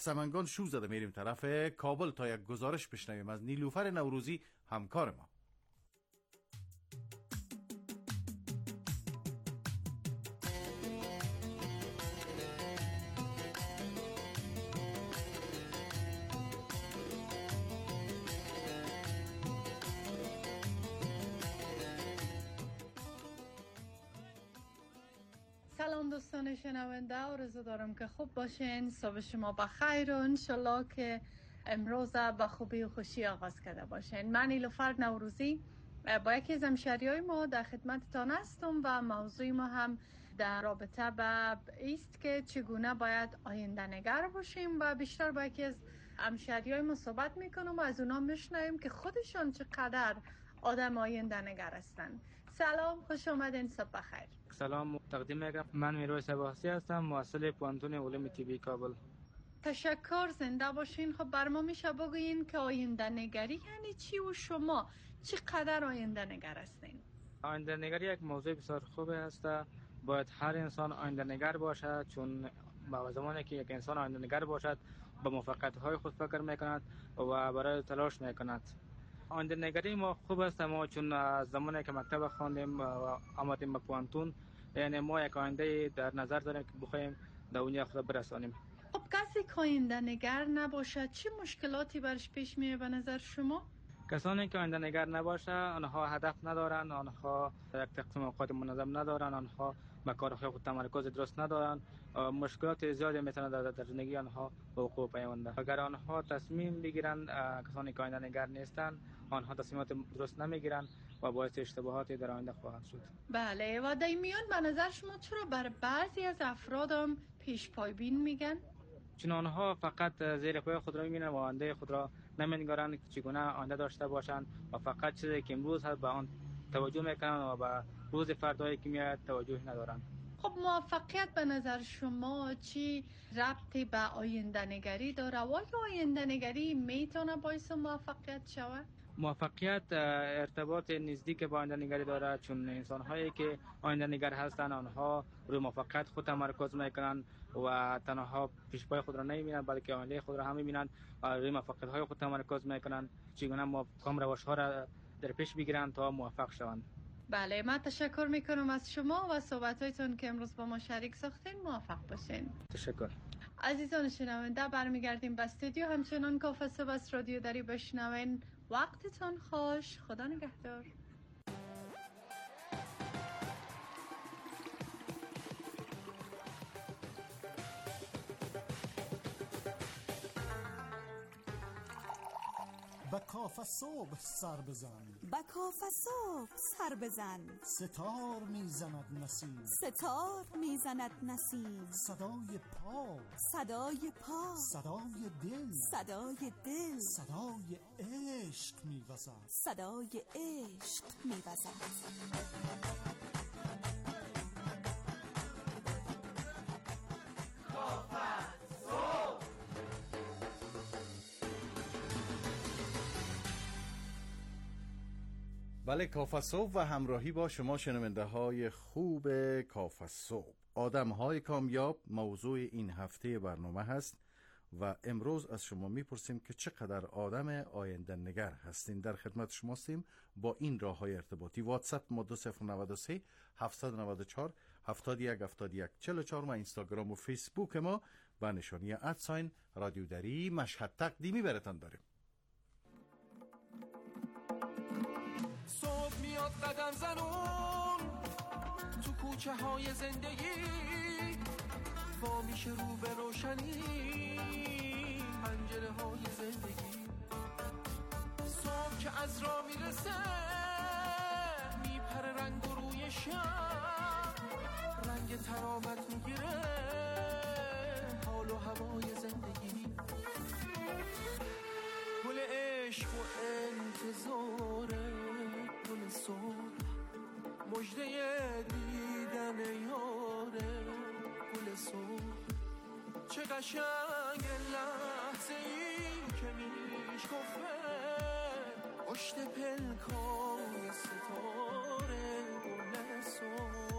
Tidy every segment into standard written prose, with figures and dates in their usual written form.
سمنگان شو زده میریم طرف کابل تا یک گزارش بشنویم از نیلوفر نوروزی، همکار ما. سلام دوستان شنونده، آرزو دارم که خوب باشین. صبح شما بخیر و انشالله که امروز به خوبی و خوشی آغاز کرده باشین. من نیلوفر نوروزی با یکی از همشهریای ما در خدمتتان هستم و موضوع ما هم در رابطه به ایست که چگونه باید آینده نگر باشیم و بیشتر با یکی از همشهریای ما صحبت میکنم و از اونا میشنویم که خودشان چقدر آدم آینده نگر هستند. سلام، خوش آمدین، صبح بخیر. سلام تقدیم میکنم. من میرویس عباسی هستم، محصل پوانتون علوم طبی کابل. تشکر، زنده باشین. خب بر ما میشه بگوین که آینده نگری یعنی چی و شما چقدر آینده نگر هستین؟ آینده نگری یک موضوع بسیار خوبه است. باید هر انسان آینده نگر باشد، چون با زمانی که یک انسان آینده نگر باشد به موفقیت های خود فکر میکند و برای تلاش میکند. آینده نگری ما خوب است، ما چون زمانی که مکتب خواندیم و آمدیم به پوانتون، یعنی ما یک آینده در نظر داریم که بخوایم در اونجا خود برسانیم. خب کسی که آینده نگر نباشد چه مشکلاتی برش پیش میاد به نظر شما؟ کسانی که آینده نگر نباشه، آنها هدف ندارن، آنها یک تقسیم اوقات منظم ندارن، آنها به کارهای خود تمرکز درست ندارن، مشکلات زیادی میتونه در زندگی آنها وقوع پیونده. اگر آنها تصمیم بگیرن، کسانی که آینده نگر نیستن، آنها تصمیمات درست نمیگیرن و باعث اشتباهاتی در آینده خواهد شد. بله، و در میان به نظر شما چرا بر بعضی از افراد هم پیش پای بین میگن؟ چون آنها فقط زیر پای خود را میبینن و آینده خود را نمی‌نگرند که چگونه آینده داشته باشند و فقط چیزی که امروز هست به آن توجه میکنند و به روز فردایی که میاد توجه ندارند. خب موفقیت به نظر شما چی ربطی به آینده نگری داره و آیا آینده نگری میتونه باعث موفقیت شود؟ موفقیت ارتباط نزدیک با آینده نگری دارد، چون انسان هایی که آینده نگر هستند آنها روی موفقیت خود تمرکز میکنند و تنها پیش پای خود را نمیبینند بلکه آینده خود را هم میبینند و روی موفقیت های خود تمرکز میکنند، چگونه کام روش ها را در پیش بگیرند تا موفق شوند. بله، من تشکر میکنم از شما و صحبتایتون که امروز با ما شریک ساختین. موفق باشین. تشکر. عزیزان شنونده، برمیگردیم به استودیو. همچنان کافه صبح از رادیو دری بشنوین. وقتتون خوش، خدا نگهدار. با کافه صبح سر بزن، با کافه صبح سر بزن. ستار میزند نسیم، ستار میزند نسیم. صدای پا، صدای پا، صدای دل، صدای دل، صدای عشق میوزد، صدای عشق میوزد. بله، کافه صبح و همراهی با شما شنونده های خوب کافه صبح. آدم های کامیاب موضوع این هفته برنامه هست و امروز از شما میپرسیم که چقدر آدم آینده نگر هستین. در خدمت شما هستیم با این راه های ارتباطی: واتساپ ما 2093 794 71 71 44 و اینستاگرام و فیسبوک ما با نشانی @ رادیو دری مشهد تقدیمی براتان داریم. میاد قدم زنون تو کوچه های زندگی، وا میشه رو به روشنی پنجره های زندگی. صبح که از راه میرسه میپره رنگ و روی شب، رنگ ترامت میگیره حال و هوای زندگی. گل عشق و انتظاره، گل صبح مژده دیدن یاره. گل صبح چه قشنگ لحظه ای که میشکفه پشت پلکان ستاره. گل صبح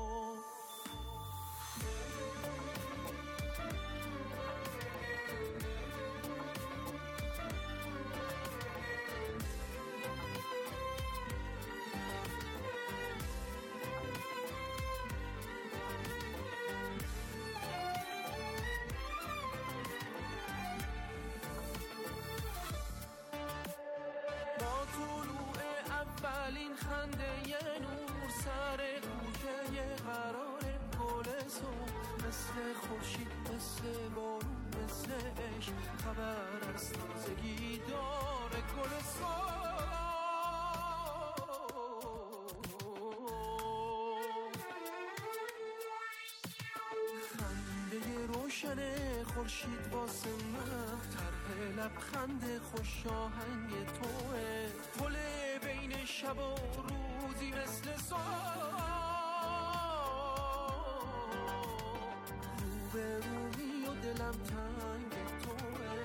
اولین خنده یه نور سر کوچه قرار گل صبح، مثل خورشید مثل بارون مثل عشق، خبر از تازگی داره گل صبح. خنده روشن خورشید واسه من، طرح لبخند خوش آهنگ توه، پل بین شب و روزی مثل صبح، روبرویی و دلم تنگ توه.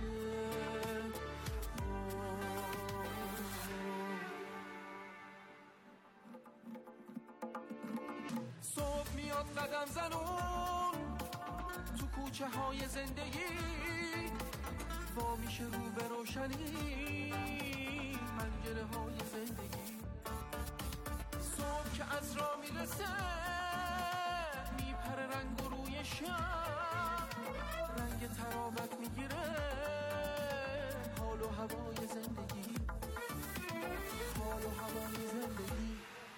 صبح میاد قدم زنون تو کوچه های زندگی، وا میشه رو به روشنی پنجره های زندگی. صبح که از راه میرسه میپره رنگ و روی شب، رنگ ترابت میگیره حال و هوای زندگی، حال و هوای زندگی.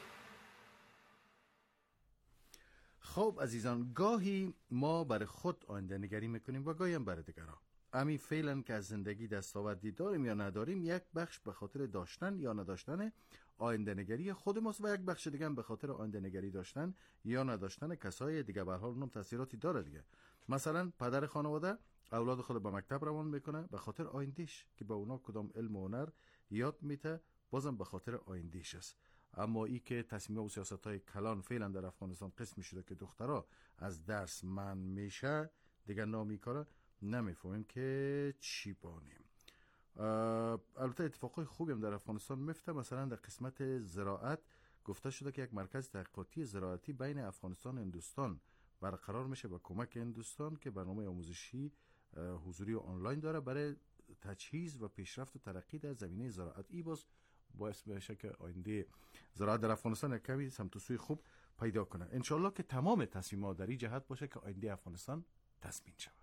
خب عزیزان، گاهی ما برای خود آینده نگری میکنیم و گاهی هم برای دیگران. امی فعلا که از زندگی دستاوردی داریم یا نداریم، یک بخش به خاطر داشتن یا نداشتن آینده نگری خود ماست و یک بخش دیگه هم به خاطر آینده نگری داشتن یا نداشتن کسای دیگه. به هر حال اونم تاثیراتی داره دیگه. مثلا پدر خانواده اولاد خود به مکتب روان میکنه به خاطر آیندهش که به اونا کدام علم و هنر یاد میده، بازم به خاطر آیندهش است. اما ای که تصمیم و سیاست‌های کلان فعلا در افغانستان قسم شده که دخترها از درس من میشه دیگه نامیکاره، نمیفهمیم که چی بانیم. البته اتفاقای خوبی هم در افغانستان میفته. مثلا در قسمت زراعت گفته شده که یک مرکز تحقیقاتی زراعتی بین افغانستان و هندوستان برقرار میشه با کمک هندوستان که برنامه آموزشی حضوری و آنلاین داره برای تجهیز و پیشرفت و ترقی در زمینه زراعت. ای باعث میشه که آینده زراعت در افغانستان یک کمی سمت و سوی خوب پیدا کنه. انشالله که تمام تصمیمات در این جهت باشه که آینده افغانستان تضمین شود.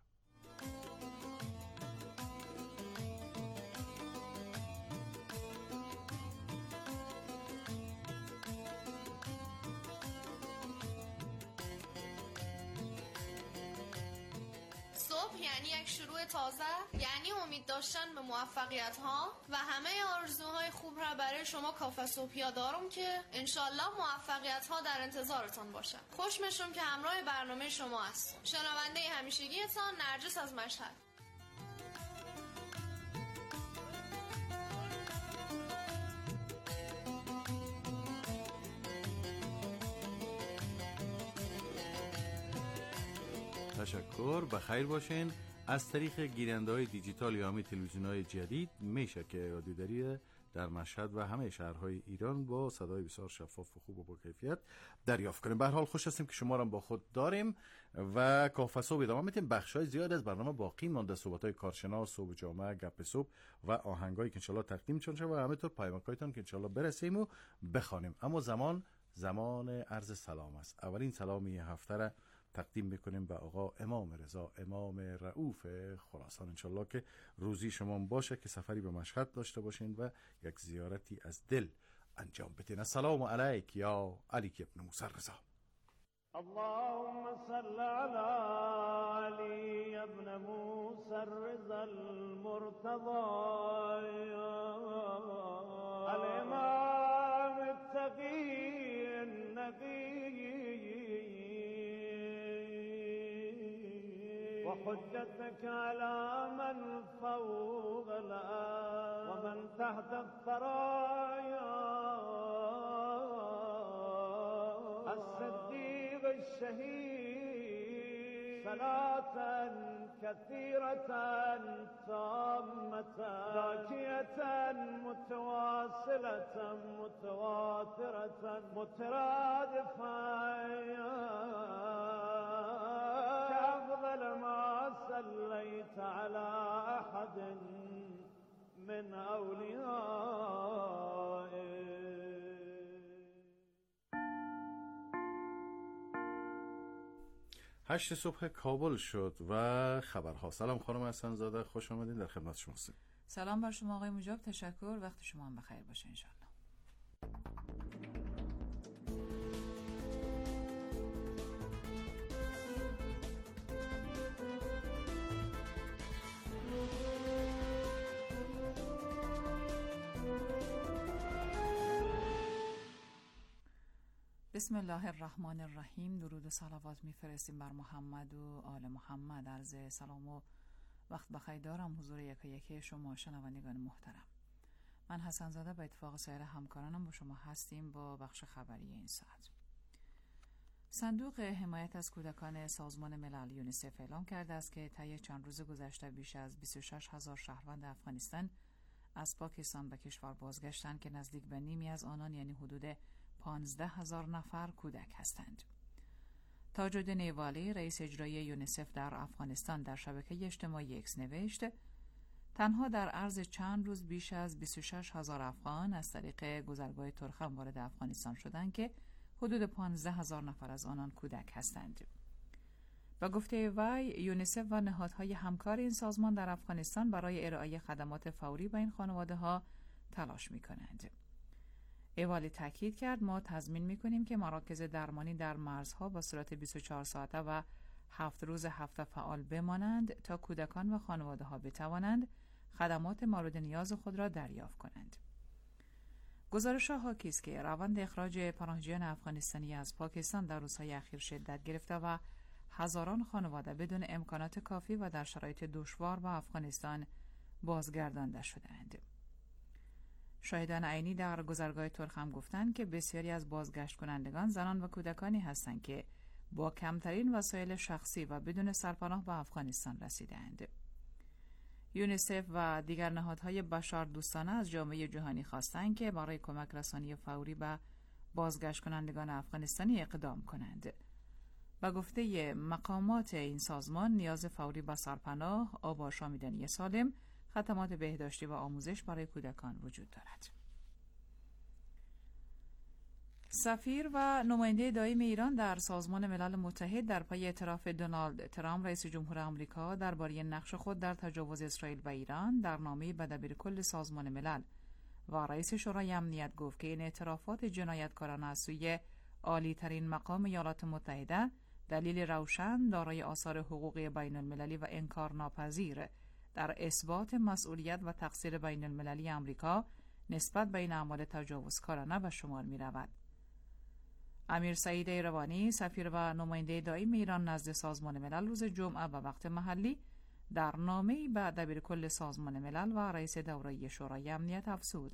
یعنی یک شروع تازه، یعنی امید داشتن به موفقیت ها و همه آرزوهای خوب را برای شما کافه صبحیا دارم که انشالله موفقیت ها در انتظارتان باشه. خوش میشم که همراه برنامه شما است. شنونده همیشگیتان نرجس از مشهد. تشکر، بخیر باشین. از طریق گیرنده‌های دیجیتال یا همه تلویزیون‌های جدید میشه که رادیوداری در مشهد و همه شهرهای ایران با صدای بسیار شفاف و خوب و با کیفیت دریافت کنیم. به هر حال خوش هستیم که شما را با خود داریم و کافه صبح ادامه میدیم. بخش‌های زیاد از برنامه باقی مانده، صحبت‌های کارشناس، صبح جامعه، گپ صبح و آهنگایی که انشالله تقدیم شده و همینطور پیامک‌هایتان که انشالله برسیم و بخوانیم. اما زمان عرض سلام است. اولین سلامی هفته را تقدیم میکنیم به آقا امام رضا، امام رؤوف خراسان. انشالله که روزی شما باشه که سفری به مشهد داشته باشین و یک زیارتی از دل انجام بدین. السلام علیک یا علی ابن موسی رضا. اللهم صل على علی ابن موسی رضا المرتضى الامام التقی النقی وحجتك على من فوق الأرض ومن تحت الثرايا الصديق الشهيد صلاة كثيرة تامة ذاكية متواصلة متواترة مترادفة كأفضل ما صليت على أحد من أوليائه. هشت صبح کابل شد و خبرها. سلام خانم حسن زاده، خوش آمدین، در خدمت شما هستیم. سلام بر شما آقای مجاب، تشکر، وقت شما هم بخیر باشه انشالله. بسم الله الرحمن الرحیم. درود و صلوات میفرستیم بر محمد و آل محمد. عرض سلام و وقت بخیر دارم حضور یکی شما شنوندگان محترم. من حسن زاده به اتفاق سایر همکارانم با شما هستیم با بخش خبری این ساعت. صندوق حمایت از کودکان سازمان ملل یونیسف اعلام کرده است که طی چند روز گذشته بیش از 26,000 شهروند افغانستان از پاکستان به کشور بازگشتند که نزدیک به نیمی از آنان یعنی حدود 15,000 نفر کودک هستند. تاج الدین ایوالی رئیس اجرایی یونیسف در افغانستان در شبکه اجتماعی اکس نوشت تنها در عرض چند روز بیش از 26,000 افغان از طریق گذرگاه ترخم وارد افغانستان شدند که حدود 15,000 نفر از آنان کودک هستند. با گفته وی یونیسف و نهادهای همکار این سازمان در افغانستان برای ارائه خدمات فوری به این خانواده‌ها تلاش می‌کنند. ایوالی تاکید کرد ما تضمین می‌کنیم که مراکز درمانی در مرزها به صورت 24 ساعته و 7 روز هفته فعال بمانند تا کودکان و خانواده‌ها بتوانند خدمات مورد نیاز خود را دریافت کنند. گزارش‌ها حاکی است که روند اخراج پناهجویان افغانستانی از پاکستان در روزهای اخیر شدت گرفته و هزاران خانواده بدون امکانات کافی و در شرایط دشوار به افغانستان بازگردانده شدند. شاهدان عینی در گذرگاه ترخم گفتند که بسیاری از بازگشت کنندگان زنان و کودکانی هستند که با کمترین وسایل شخصی و بدون سرپناه به افغانستان رسیدند. یونیسف و دیگر نهادهای بشردوستانه از جامعه جهانی خواستند که برای کمک رسانی فوری به بازگشت کنندگان افغانستانی اقدام کنند. با گفته مقامات این سازمان نیاز فوری به سرپناه، آب و آشامیدنی سالم، خدمات بهداشتی و آموزش برای کودکان وجود دارد. سفیر و نماینده دائم ایران در سازمان ملل متحد در پی اعتراف دونالد ترامپ رئیس جمهور آمریکا درباره نقش خود در تجاوز اسرائیل به ایران در نامه به دبیرکل سازمان ملل و رئیس شورای امنیت گفت که این اعترافات جنایتکارانه از سوی عالی ترین مقام ایالات متحده دلیل روشن دارای آثار حقوقی بین المللی و انکار ناپذیر در اثبات مسئولیت و تقصیر بین المللی آمریکا نسبت به این اعمال تجاوزکارانه به شمار می رود. امیر سعید ایروانی سفیر و نماینده دائم ایران نزد سازمان ملل روز جمعه به وقت محلی در نامه‌ای به دبیرکل سازمان ملل و رئیس دوره‌ای شورای امنیت افزود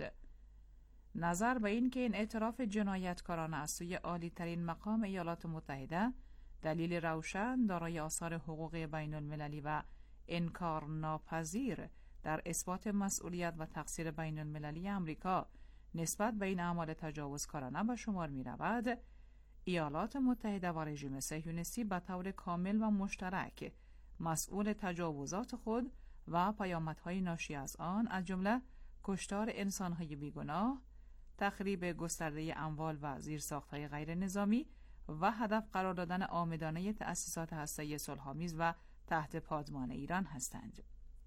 نظر به این که این اعتراف جنایتکارانه از سوی عالی ترین مقام ایالات متحده دلیل روشن دارای آثار حقوقی بین المللی و انکار ناپذیر در اثبات مسئولیت و تقصیر بین المللی آمریکا نسبت به این اعمال تجاوزکارانه به شمار می رود، ایالات متحده و رژیم صهیونیستی به طور کامل و مشترک مسئول تجاوزات خود و پیامدهای ناشی از آن از جمله کشتار انسانهای بیگناه، تخریب گسترده اموال و زیرساختهای غیر نظامی و هدف قرار دادن عامدانه تأسیسات هسته‌ای صلح‌آمیز و تحت پادمان ایران هستند.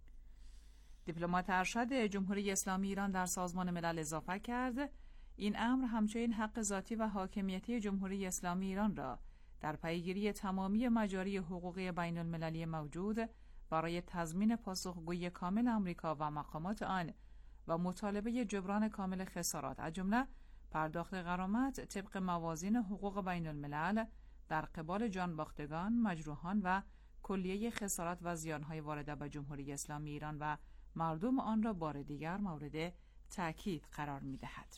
دیپلمات ارشد جمهوری اسلامی ایران در سازمان ملل اضافه کرد این امر همچنین حق ذاتی و حاکمیتی جمهوری اسلامی ایران را در پیگیری تمامی مجاری حقوقی بین المللی موجود برای تضمین پاسخگویی کامل آمریکا و مقامات آن و مطالبه جبران کامل خسارات از جمله پرداخت غرامت طبق موازین حقوق بین الملل در قبال جانباختگان، مجروحان و کلیه خسارات و زیانهای وارده به جمهوری اسلامی ایران و مردم آن را بار دیگر مورد تأکید قرار می‌دهد.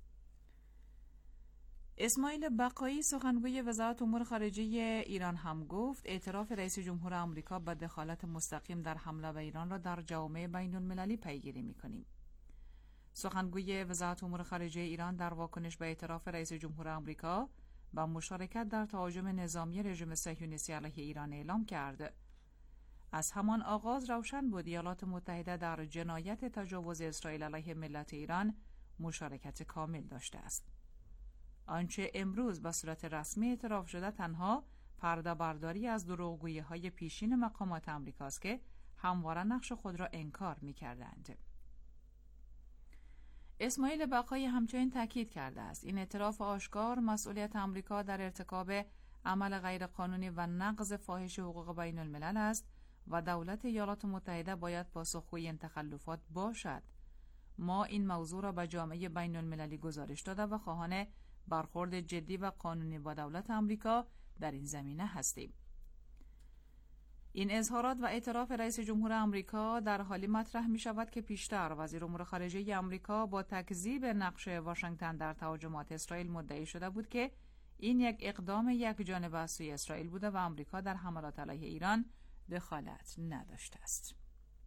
اسماعیل بقایی سخنگوی وزارت امور خارجه ایران هم گفت اعتراف رئیس جمهور آمریکا به دخالت مستقیم در حمله به ایران را در جامعه بین المللی پیگیری می‌کنیم. سخنگوی وزارت امور خارجه ایران در واکنش به اعتراف رئیس جمهور آمریکا با مشارکت در تهاجم نظامی رژیم صهیونیستی علیه ایران اعلام کرد از همان آغاز روشن بود ایالات متحده در جنایت تجاوز اسرائیل علیه ملت ایران مشارکت کامل داشته است. آنچه امروز به صورت رسمی اعتراف شده تنها پرده برداری از دروغگویی‌های پیشین مقامات آمریکاست که همواره نقش خود را انکار می‌کردند. اسماعیل بقایی همچنین تاکید کرده است این اعتراف آشکار مسئولیت آمریکا در ارتکاب عمل غیرقانونی و نقض فاحش حقوق بین الملل است و دولت ایالات متحده باید پاسخگوی این تخلفات باشد. ما این موضوع را به جامعه بین المللی گزارش داده و خواهان برخورد جدی و قانونی با دولت آمریکا در این زمینه هستیم. این اظهارات و اعتراف رئیس جمهور آمریکا در حالی مطرح می شود که پیشتر وزیر امور خارجه آمریکا با تکذیب نقش واشنگتن در تهاجمات اسرائیل مدعی شده بود که این یک اقدام یک جانبه از سوی اسرائیل بوده و آمریکا در حملات علیه ایران دخالت نداشته است.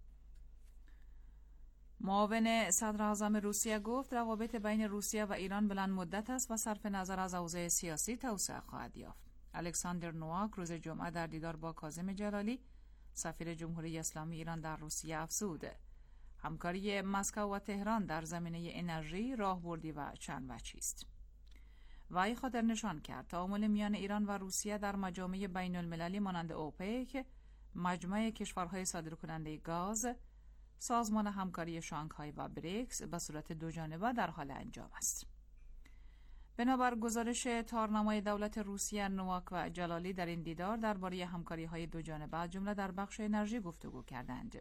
معاون صدر اعظم روسیه گفت روابط بین روسیه و ایران بلند مدت است و صرف نظر از اوضاع سیاسی توسعه خواهد یافت. الکساندر نوواک روز جمعه در دیدار با کاظم جلالی سفیر جمهوری اسلامی ایران در روسیه افزود همکاری مسکو و تهران در زمینه انرژی راهبردی و چند وجهی است. وی خاطر نشان کرد تعامل میان ایران و روسیه در مجامع بین المللی مانند اوپک، مجمع کشورهای صادرکننده گاز، سازمان همکاری شانگهای و بریکس به صورت دوجانبه در حال انجام است. بنابر گزارش تارنمای دولت روسیه، نوواک و جلالی در این دیدار درباره همکاری‌های دوجانبه از جمله در بخش انرژی گفتگو کردند.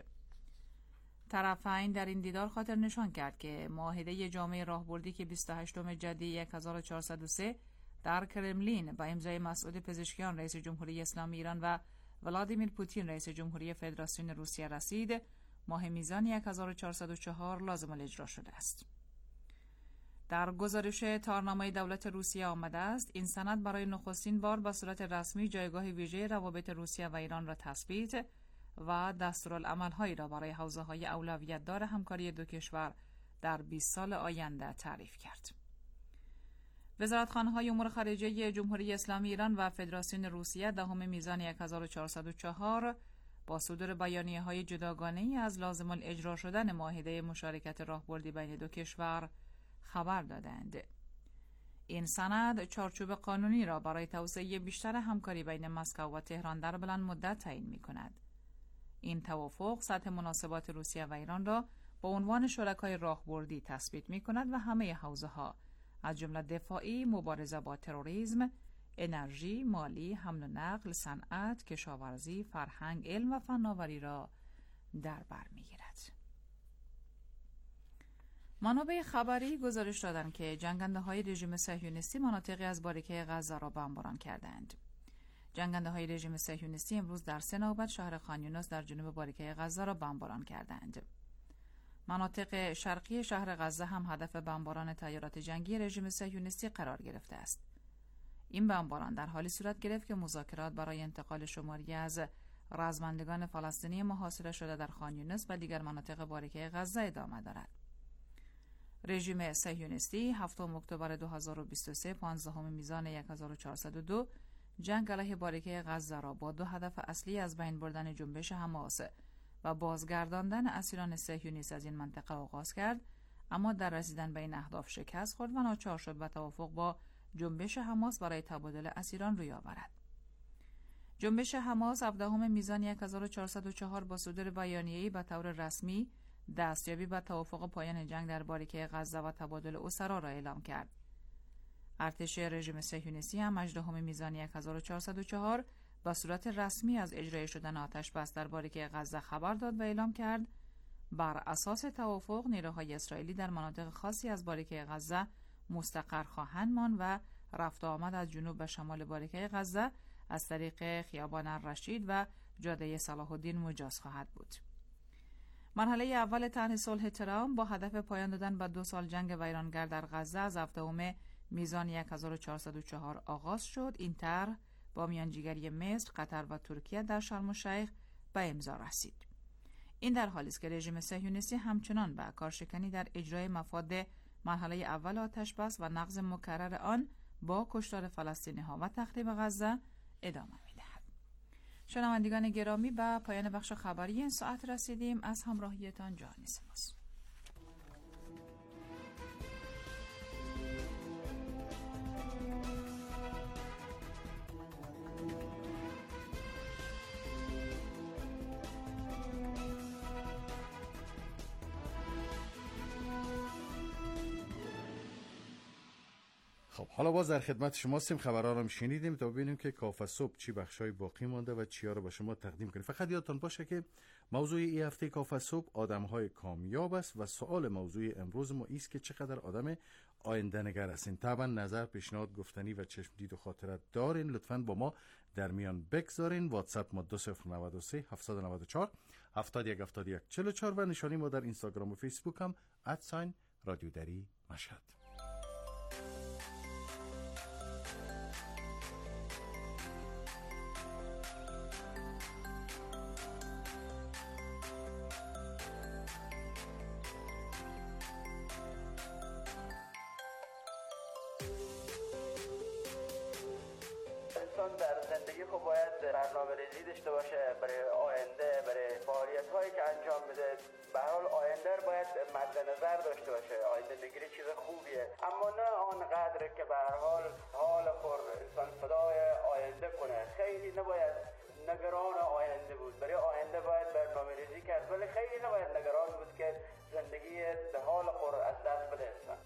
طرفین در این دیدار خاطر نشان کرد که معاهده جامع راهبردی که 28 جدی 1403 در کرملین با امضای مسعود پزشکیان رئیس جمهوری اسلامی ایران و ولادیمیر پوتین رئیس جمهوری فدراسیون روسیه رسید، ماه میزان 1404 لازم الاجرا شده است. در گزارش تارنمای دولت روسیه آمده است این سند برای نخستین بار به صورت رسمی جایگاه ویژه روابط روسیه و ایران را تثبیت و دستورالعمل‌هایی را برای حوزه‌های اولویت‌دار همکاری دو کشور در 20 سال آینده تعریف کرد. وزارتخانه‌های امور خارجه جمهوری اسلامی ایران و فدراسیون روسیه 10 میزان 1404 با صدور بیانیه‌های جداگانه‌ای از لازم الاجرا شدن معاهده مشارکت راهبردی بین دو کشور خبر دادند. این سند چارچوب قانونی را برای توسعه بیشتر همکاری بین مسکو و تهران در بلند مدت تعیین می‌کند. این توافق سطح مناسبات روسیه و ایران را با عنوان شرکای راهبردی تثبیت می‌کند و همه حوزه‌ها از جمله دفاعی، مبارزه با تروریسم، انرژی، مالی، حمل و نقل، صنعت، کشاورزی، فرهنگ، علم و فناوری را در بر می‌گیرد. منابع خبری گزارش دادند که جنگنده‌های رژیم صهیونیستی مناطقی از باریکه غزه را بمباران کردند. جنگنده‌های رژیم صهیونیستی امروز در 3 نوبت شهر خان یونس در جنوب باریکه غزه را بمباران کردند. مناطق شرقی شهر غزه هم هدف بمباران تیارات جنگی رژیم صهیونیستی قرار گرفته است. این بمباران در حالی صورت گرفت که مذاکرات برای انتقال شماری از رزمندگان فلسطینی محاصره شده در خان یونس و دیگر مناطق باریکه غزه ادامه دارد. رژیم صهیونیستی 7 اکتبر 2023 15 میزان 1402 جنگ علیه باریکه غزه را با 2 هدف اصلی از بین بردن جنبش حماس و بازگرداندن اسیران صهیونیست از این منطقه آغاز کرد، اما در رسیدن به این اهداف شکست خورد و ناچار شد به توافق با جنبش حماس برای تبادل اسیران روی آورد. جنبش حماس 17 میزان 1404 با صدور بیانیه‌ای به طور رسمی دستیابی به توافق پایان جنگ در باریکه غزه و تبادل اسرا را اعلام کرد. ارتش رژیم صهیونیستی هم 18 میزان 1404 با صورت رسمی از اجرای شدن آتش بس در باریکه غزه خبر داد و اعلام کرد بر اساس توافق نیروهای اسرائیلی در مناطق خاصی از باریکه غزه مستقر خواهند ماند و رفت و آمد از جنوب به شمال باریکه غزه از طریق خیابان الرشید و جاده صلاح الدین مجاز خواهد بود. مرحله اول طرح صلح ترامپ با هدف پایان دادن به 2 سال جنگ ویرانگر در غزه از 17 میزان 1404 آغاز شد. این طرح با میانجیگری مصر، قطر و ترکیه در شرم الشیخ به امضا رسید. این در حالی است که رژیم صهیونیستی همچنان به کارشکنی در اجرای مفاد مرحله اول آتش بس و نقض مکرر آن با کشتار فلسطینی‌ها و تخریب غزه ادامه می‌دهد. شنوندگان گرامی، به پایان بخش خبری این ساعت رسیدیم. از همراهیتان جهانی سپاس. خب حالا باز در خدمت شما هستیم، خبرها رو شنیدیم تا ببینیم که کافه صبح چی بخشای باقی مانده و چیا رو به شما تقدیم کنیم. فقط یادتان باشه که موضوع این هفته کافه صبح آدم‌های کامیاب است و سوال موضوع امروز ما است که چقدر آدم آینده نگر هستین. طبعا نظر، پیشنهاد، گفتنی و چشم دید و خاطرت دارین، لطفاً با ما در میان بگذارین. واتساپ ما 2093 794 7171 44 و نشانی ما در اینستاگرام و فیسبوک هم @رادیو دری مشهد. انسان در زندگی خب باید برنامه ریزی داشته باشه برای آینده، برای فعالیت هایی که انجام میده. به هر حال آینده رو باید مد نظر داشته باشه. آینده نگری چیز خوبیه، اما نه آنقدر که به هر حال خور انسان فدای آینده کنه. خیلی نباید نگران آینده بود. برای آینده باید برنامه ریزی کرد، ولی خیلی نباید نگران بود که زندگی به حال خور از دست بده انسان.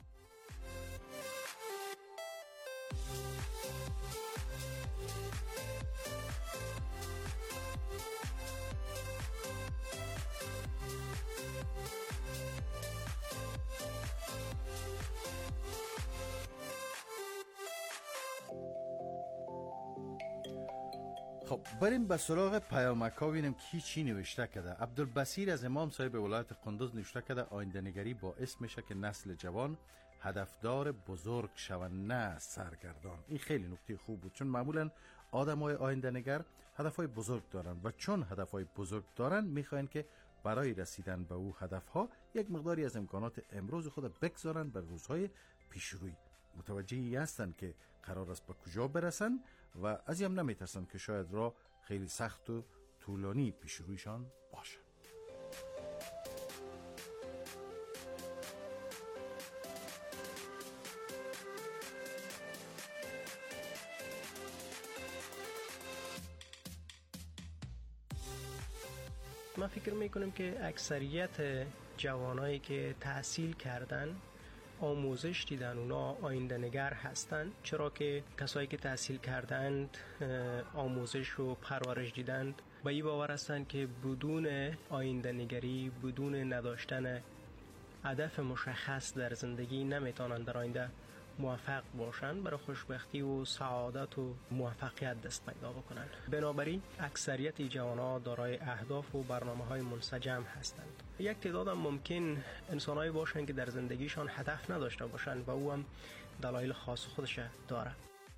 خب بریم به سراغ پیامک ها ببینیم کی چی نوشته کرده. عبدالبصیر از امام صاحب ولایت قندوز نوشته کرده آینده نگری باعث میشه که نسل جوان هدفدار بزرگ شوند نه سرگردان. این خیلی نکته خوب بود، چون معمولا آدمای آینده نگر هدفهای بزرگ دارن و چون هدفهای بزرگ دارن میخواین که برای رسیدن به او هدفها یک مقداری از امکانات امروز خود بگذارن بر روزهای پیشروی. متوجهی هستن که قرار است به کجا برسن و از هم نمیترسن که شاید راه خیلی سخت و طولانی پیشرویشان باشه. من فکر میکنم که اکثریت جوانایی که تحصیل کردن آموزش دیدن، اونا آینده نگر هستند، چرا که کسایی که تحصیل کردند آموزش و پرورش دیدند و این باور هستند که بدون آینده نگری، بدون نداشتن هدف مشخص در زندگی نمیتونن در آینده موفق باشن، برای خوشبختی و سعادت و موفقیت دست پیدا بکنن. بنابراین اکثریت جوانها دارای اهداف و برنامه‌های منسجم هستند. یک تعداد هم ممکن انسانایی باشن که در زندگیشان هدف نداشته باشن و او هم دلایل خاص خودش داره.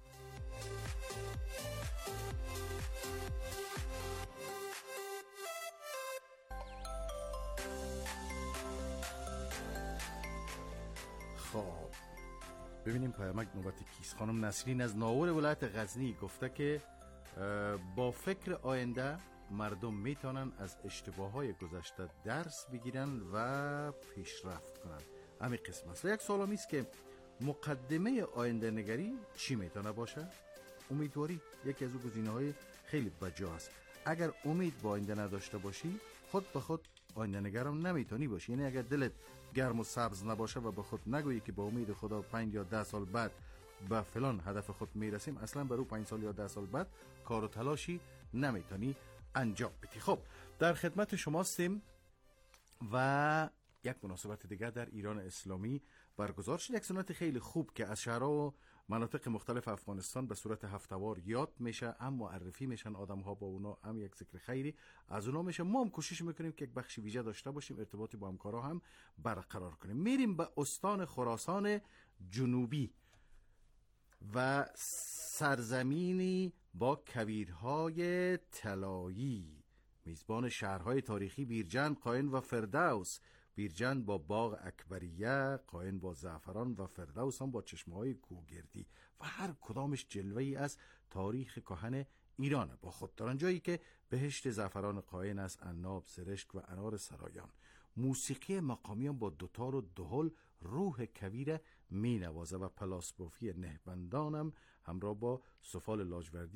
خب ببینیم پیامک نوبت کیست. خانم نسرین از ناور ولایت غزنی گفته که با فکر آینده مردم میتونن از اشتباههای گذشته درس بگیرن و پیشرفت کنن. همین قسم است. و یک سوال است که مقدمه آینده نگری چی میتونه باشه؟ امیدواری یکی از اون گزینه‌های خیلی بجا است. اگر امید با آینده نداشته باشی، خود به خود آینده نگرم نمیتونی باشی. یعنی اگر دلت گرم و سبز نباشه و به خود نگویی که با امید خدا 5 یا 10 سال بعد به فلان هدف خود میرسیم، اصلا برای 5 سال یا 10 سال بعد کار و تلاشی نمیتونی انجام بدی. خب در خدمت شما هستیم و یک مناسبت دیگر در ایران اسلامی برگزار شد. یک سنت خیلی خوب که از شهرها و مناطق مختلف افغانستان به صورت هفته‌وار یاد میشه، هم معرفی میشن آدم‌ها با اونا، هم یک ذکر خیری از اونا میشه. ما هم کوشش میکنیم که یک بخش ویژه داشته باشیم، ارتباطی با همکارا هم برقرار کنیم. میریم به استان خراسان جنوبی و سرزمینی با کویرهای طلایی، میزبان شهرهای تاریخی بیرجند، قاین و فردوس. بیرجند با باغ اکبریه، قاین با زعفران و فردوس هم با چشمه‌های کوهگردی و هر کدامش جلوه‌ای از تاریخ کهن ایرانه با خود دارن. جایی که بهشت زعفران قاین است، عناب، سرشک و انار سرایان. موسیقی مقامی هم با دوتار و دهل روح کویر می نوازه و پلاسبافی نهبندان هم همراه با سفال لاجوردی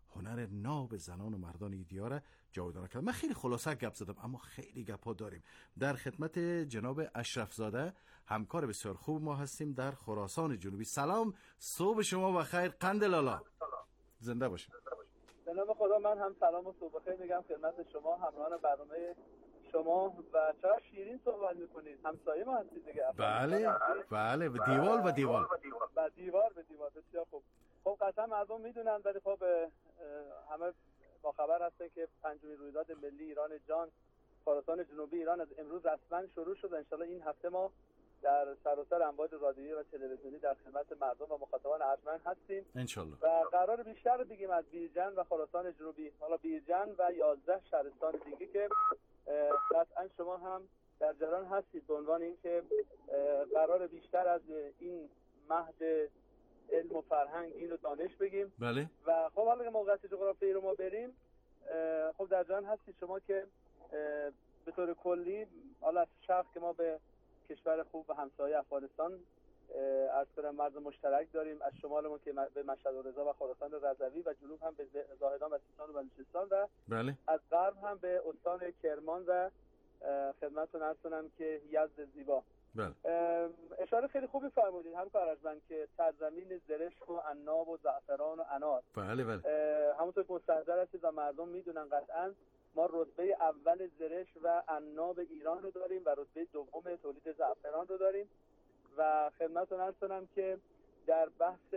هنر ناب زنان و مردان ایدیاره جاودانه کرد. من خیلی خلاصه گپ زدم اما خیلی گپ‌ها داریم. در خدمت جناب اشرف زاده همکار بسیار خوب ما هستیم در خراسان جنوبی. سلام، صبح شما بخیر. قند لالا زنده باشید. به نام خدا من هم سلام و صبح بخیر میگم خدمت شما همراهان برنامه شما و چقدر شیرین صحبت میکنید. همسایه ما هستید دیگه. بله دیوار به دیوار. دیوار به دیوار. بسیار خوب. خب قطعا مردم میدونن ولی خب همه با خبر هستن که پنجمین رویداد ملی ایران جان خراسان جنوبی ایران از امروز رسما شروع شد. ان شاءالله این هفته ما در سراسر امواج رادیویی و تلویزیونی در خدمت مردم و مخاطبان ارجمند هستیم ان شاءالله و قرار بیشتر بگیم از بیرجند و خراسان جنوبی. حالا بیرجند و 11 شهرستان دیگه که قطعا شما هم در جریان هستید به عنوان اینکه قرار بیشتر از این مهد علم و فرهنگ این رو دانش بگیم. بله. و خب حالا که موقعیت جغرافیایی رو ما بریم خب در جریان هستید شما که به طور کلی حالا از شرق که ما به کشور خوب و همسایه افغانستان عرض کنم مرز مشترک داریم، از شمال ما که به مشهد و رضا و خراسان رضوی و جنوب هم به زاهدان و سیستان و بلوچستان و بله. از غرب هم به استان کرمان و خدمتتون عرض کنم که یزد زیبا. بله. اشاره خیلی خوبی فرمودید همکار ارجمند که سرزمین زرشک و عناب و زعفران و انار. بله. همونطور که مستحضر هستید و مردم میدونن قطعا ما رتبه اول زرشک و عناب ایران رو داریم و رتبه دوم تولید زعفران رو داریم و خدمتتون عرض کنم که در بحث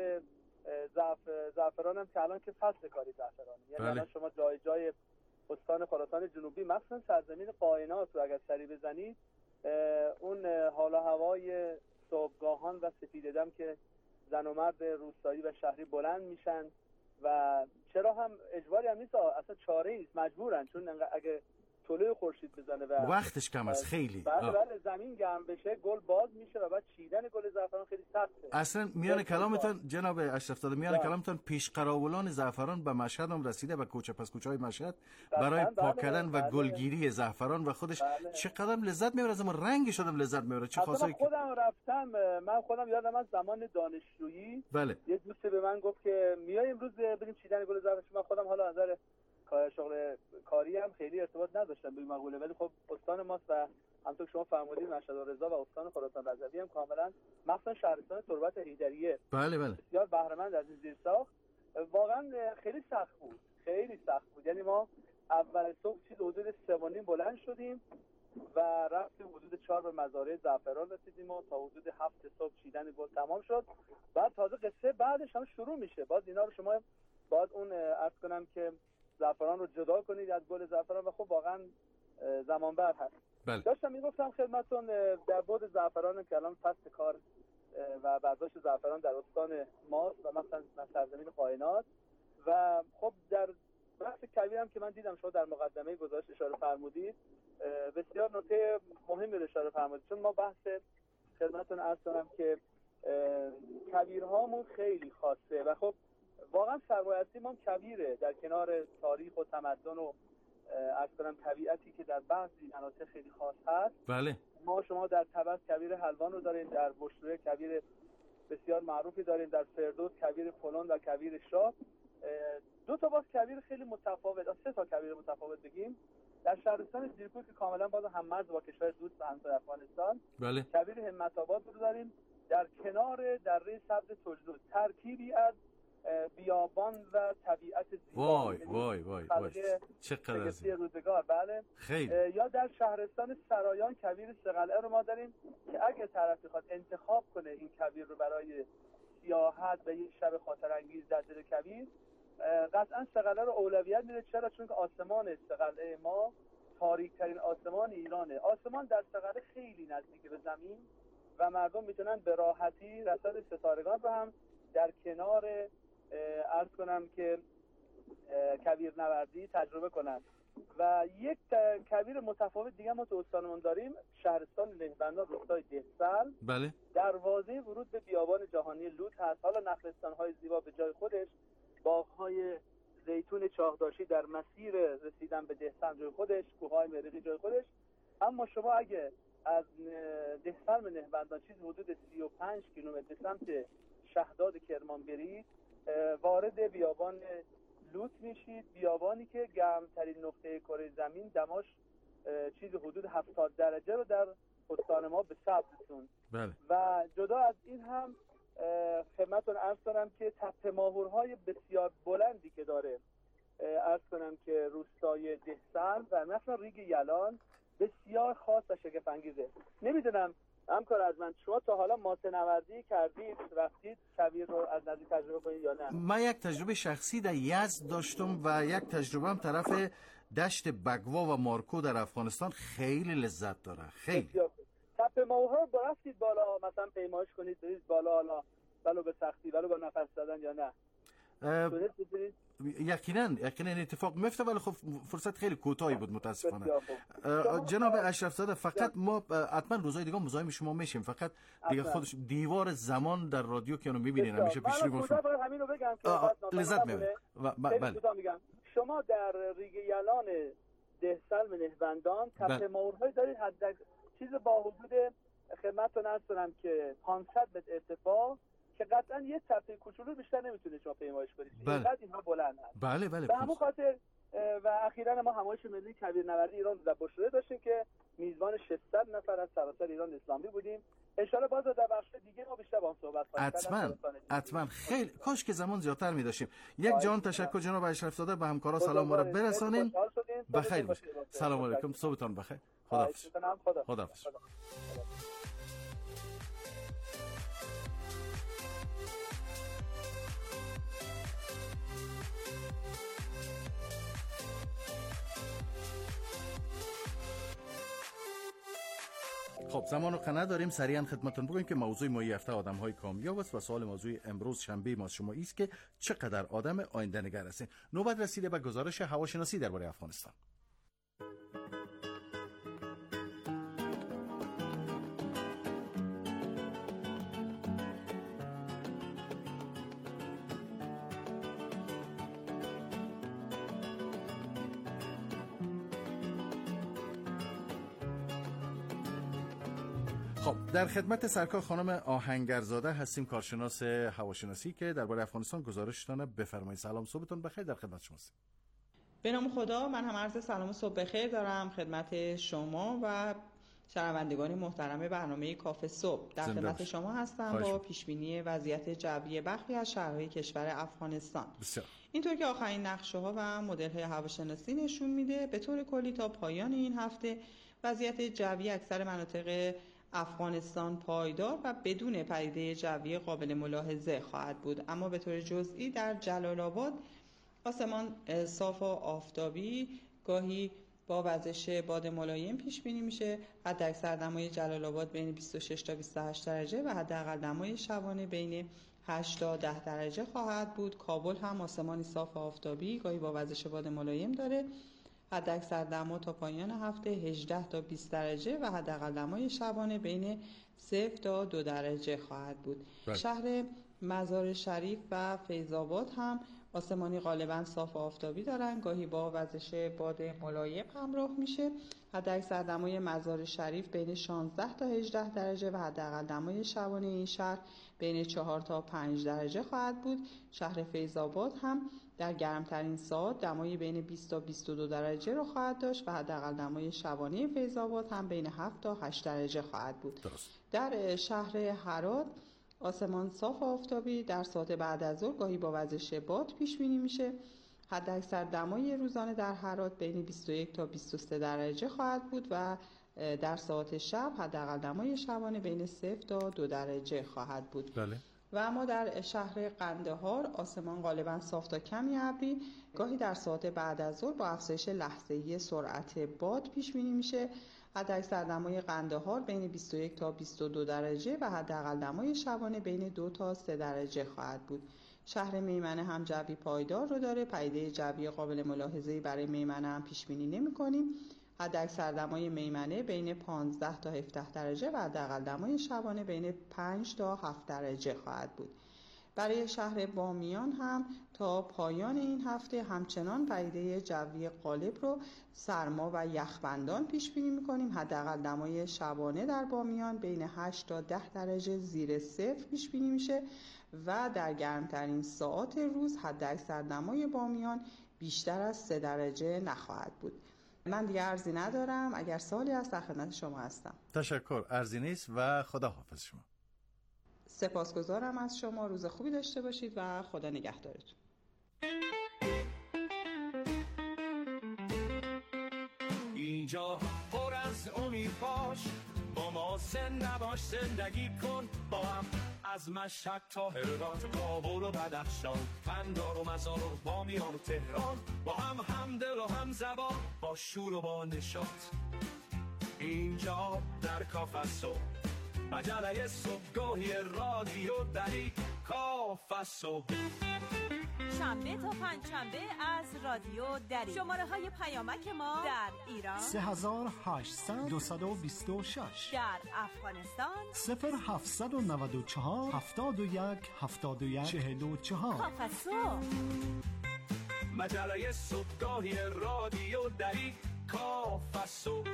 زعفران هم که الان که فصل کاری زعفران، یعنی الان شما جای استان خراسان جنوبی مخصوصا سرزمین قاینات رو اگر سری بزنید اون حال و هوای صبحگاهان و سپیده‌دم که زن و مرد روستایی و شهری بلند میشن و چرا هم اجباری هم نیست، اصلا چاره نیست، مجبورن، چون اگه طلوع خورشید بزنه و وقتش کم است خیلی بله زمین گرم بشه گل باز میشه و بعد چیدن گل زعفران خیلی سخته. اصلا میان کلامتون جناب اشرف زاده میان کلامتون پیش قراولان زعفران به مشهد هم رسیده و کوچه پس کوچه های مشهد برای پاک کردن و گلگیری زعفران و خودش چقدر لذت میبره، از ما رنگش هم لذت میبره. چه خاصه خودم رفتم، من خودم یادم از زمان دانشجویی بله. یه دوست به من گفت که میای امروز بریم چیدن گل زعفران. من خودم حالا نظر شغل کاری هم خیلی ارتباط نداشتم به این مقوله، ولی خب استان ماست و همونطور که شما فرمودید مشهد و رضا و استان خراسان رضوی هم کاملا مخصوصا شهرستان تربت حیدریه بله بسیار بهره مند از این زیرساخت. واقعا خیلی سخت بود یعنی ما اول صبح چیز حدود 3:30 بلند شدیم و رفتیم حدود 4 به مزارع زعفران رسیدیم و تا حدود 7 صبح چیدن گل تمام شد. بعد تازه قصه بعدش هم شروع میشه، باز اینا رو شما باید اون عرض کنم که زعفران رو جدا کنید از گل زعفران و خب واقعا زمان بر هست. بله. داشتم میگفتم خدمتتون در بعد زعفران که الان فصل کار و برداشت زعفران در استان ماست و مثلا سرزمین قاینات و خب در بحث کویر هم که من دیدم شما در مقدمه گزارش اشاره فرمودید بسیار نکته مهمی رو اشاره فرمودید، چون ما بحث خدمتتون عرض کنم که کویرهامون خیلی خاصه و خب واقعا سرمایه اصلی ما کویره در کنار تاریخ و تمدن و عرض کنم طبیعتی که در بعضی مناطق خیلی خاص هست. بله. شما در طبس کویر حلوان رو دارین، در بشروه کویر بسیار معروفی دارین، در فردوس کویر فلان و کویر شاه. دو تا باز کویر خیلی متفاوت، 3 تا کویر متفاوت بگیم. در شهرستان زیرکوه که کاملا باز هم مرز با کشور دوست و همسایه افغانستان بله. کویر همت آباد رو داریم در کنار دره سبز تجلو، ترکیبی از بیابان و طبیعت زیبا. وای چقدر روزگار. بله خیلی. یا در شهرستان سرایان کویر سقلعه رو ما داریم که اگه طرف بخواد انتخاب کنه این کویر رو برای سیاحت و یک شب خاطر انگیز در دل کویر قطعا سقلعه رو اولویت میده. چرا؟ چون که آسمان سقلعه ما تاریک ترین آسمان ایرانه. آسمان در سقلعه خیلی نزدیک به زمین و مردم میتونن به راحتی رصد ستارگان رو هم در کنار عرض کنم که کویر نوردی تجربه کنن. و یک کویر متفاوت دیگه ما تو استانمون داریم، شهرستان لهبندان روستای دهسل. بله. دروازه ورود به بیابان جهانی لوت هست. حالا نخلستان‌های زیبا به جای خودش، باغ‌های زیتون چاهداشتی در مسیر رسیدن به دهسل جای خودش، کوه‌های مریخی جای خودش. اما شما اگه از دهسل به لهبندان چیز حدود 35 کیلومتر به سمت شهداد کرمان برید، وارد بیابان لوط میشید، بیابانی که گرمترین نقطه کره زمین دماش چیز حدود 70 درجه رو در استان ما به ثبت رسوند. بله. و جدا از این هم خدمتتون عرض کنم که تپه ماهورهای بسیار بلندی که داره، عرض کنم که روستای دهسل و مثلا ریگ یلان بسیار خاص و شگفت انگیزه. نمیدونم همکار از من شما تا حالا ماسه نوردی کردید، رفتید کویر رو از نزدیک تجربه کنید یا نه؟ من یک تجربه شخصی در یزد داشتم و یک تجربه هم طرف دشت بگوا و مارکو در افغانستان. خیلی لذت داره، خیلی. تپه ماهورها رو رفتید بالا مثلا پیمایش کنید برید بالا، حالا ولو به سختی ولو با نفس زدن یا نه؟ یقینا اتفاق میفته، ولی خب فرصت خیلی کوتاهی بود متاسفانه. جناب اشرف زاده، فقط ما حتما روزهای دیگه مزاحم شما میشیم، فقط دیگه خودش دیوار زمان در رادیو که اونو میبینین همیشه پیش رو گفتم. همین رو بگم که لذت میبرید. بله. شما در ریگ یلان دهسل مهوندان تپه ماهورهای دارید حد چیز با حدود خدمتتون عرض کنم که 500 متر ارتفاع که قطعا یه تپه کوچولو بیشتر نمیتونه شما پیمایش کنید. اینقدر اینها بلند هست. بله بله. به همون خاطر و اخیراً ما همایش ملی کویرنوردی ایران در بشره داشتیم که میزبان 600 نفر از سراسر ایران اسلامی بودیم. ان شاءالله باز در بخش دیگه ما بیشتر با هم صحبت کنیم. حتما خیلی کاش که زمان زیادتر می داشتیم. یک جان تشکر جناب اشرف زاده، به همکارا سلام ما را برسانین. بخیر باشید. سلام علیکم، صبحتون بخیر. خداحافظ. خداحافظ. خب زمان رو قناعت داریم سریعا خدمتتون بگویم که موضوع ما هفته آدم‌های کامیاب است و سوال موضوع امروز شنبه ما شما است که چقدر آدم آینده نگر هستین. نوبت رسیده به گزارش هواشناسی درباره افغانستان. خب در خدمت سرکار خانم آهنگرزاده هستیم، کارشناس هواشناسی که درباره افغانستان گزارشتان بفرمایید. سلام، صبحتون بخیر، در خدمت شماست. به نام خدا، من هم عرض سلام و صبح بخیر دارم خدمت شما و شنوندگان محترم برنامه کافه صبح. در خدمت شما هستم با پیشبینی وضعیت جوی برخی از شهرهای کشور افغانستان. بسیار. اینطور که آخرین نقشه‌ها و مدل‌های هواشناسی نشون میده، به طور کلی تا پایان این هفته وضعیت جوی اکثر مناطق افغانستان پایدار و بدون پدیده جوی قابل ملاحظه خواهد بود. اما به طور جزئی در جلال آباد آسمان صاف و آفتابی، گاهی با وزش باد ملایم پیش بینی میشه. حداکثر دمای جلال آباد بین 26 تا 28 درجه و حداقل دمای شبانه بین 8 تا 10 درجه خواهد بود. کابل هم آسمانی صاف و آفتابی، گاهی با وزش باد ملایم داره. حداکثر دما تا پایان هفته 18 تا 20 درجه و حداقل دمای شبانه بین 0 تا 2 درجه خواهد بود. شهر مزار شریف و فیض‌آباد هم آسمانی غالبا صاف و آفتابی دارن، گاهی با وزش باد ملایم همراه میشه. حداکثر دمای مزار شریف بین 16 تا 18 درجه و حداقل دمای شبانه این شهر بین 4 تا 5 درجه خواهد بود. شهر فیض‌آباد هم در گرمترین ساعات دمای بین 20 تا 22 درجه رو خواهد داشت و حداقل دمای شبانه فیض‌آباد هم بین 7 تا 8 درجه خواهد بود. در شهر هرات آسمان صاف و آفتابی در ساعت بعد از ظهر گاهی با وزش باد پیش بینی میشه. حداکثر دمای روزانه در هرات بین 21 تا 23 درجه خواهد بود و در ساعت شب حداقل دمای شبانه بین 0 تا 2 درجه خواهد بود. بله. و اما در شهر قندهار آسمان غالبا صاف تا کمی ابری، گاهی در ساعت بعد از ظهر با افزایش لحظه‌ای سرعت باد پیش بینی میشه. حداکثر دمای قندهار بین 21 تا 22 درجه و حداقل دمای شبانه بین 2 تا 3 درجه خواهد بود. شهر میمنه هم جوی پایدار رو داره، پدیده جوی قابل ملاحظه‌ای برای میمنه هم پیش بینی نمی‌کنیم. حداکثر دمای میمنه بین 15 تا 17 درجه و حداقل دمای شبانه بین 5 تا 7 درجه خواهد بود. برای شهر بامیان هم تا پایان این هفته همچنان پدیده جوی غالب رو سرما و یخبندان پیش بینی می‌کنیم. حداقل دمای شبانه در بامیان بین 8 تا 10 درجه زیر صفر پیش بینی میشه و در گرمترین ساعات روز حداکثر دمای بامیان بیشتر از 3 درجه نخواهد بود. من دیگه عرضی ندارم. اگر سوالی هست در خدمت شما هستم. تشکر. عرضی نیست و خداحافظ شما. سپاسگزارم از شما. روز خوبی داشته باشید و خدا نگهدارتون. اینجا پر از امید باش، با ما زنده باش، زندگی کن با هم. از مشهد تا هرات، کابل و بدخشان، قندهار و مزار و بامیان و تهران، با هم دل و هم زبان، با شور و با نشاط. اینجا در کافه صبح، مجله صبحگاهی رادیو دری کافه صبح. شنبه تا پنجشنبه از رادیو دری. شماره های پیامک ما در ایران 3800 226، در افغانستان 0794 71 71 44. کافه صبح، مجله صبحگاهی رادیو دری کافه صبح.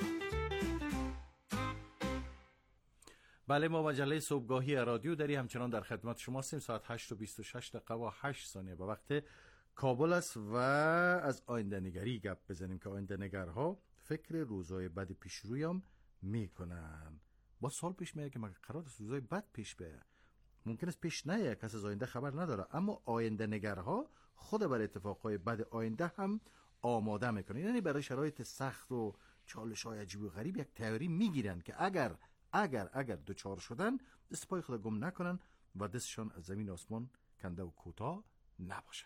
بله، ما مجله صبحگاهی رادیو دری همچنان در خدمت شما هستیم. ساعت 8:26 و 8 ثانیه به وقت کابل است و از آینده نگری گپ بزنیم که آینده نگرها فکر روزای بد پیش رویم میکنن. با سال پیش میاد که مگه قرار است روزای بد پیش بیاد؟ ممکن است پیش نیاد، کس از آینده خبر نداره، اما آینده نگرها خود بر اتفاقهای بد آینده هم آماده میکنن. یعنی برای شرایط سخت و چالش‌های عجیب و غریب یک تئوری میگیرن که اگر دوچار شدن دست پای خود گم نکنن و دستشان از زمین آسمان کنده و کوتاه نباشه.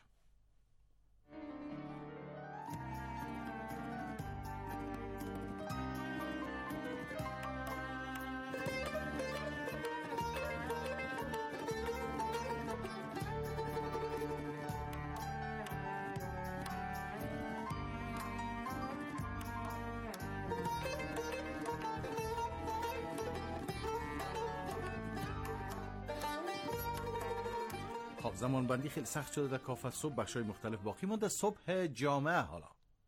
خب زمان بندی خیلی سخت شده در کافه صبح. بخشای مختلف باقی مونده. صبح جامعه حالا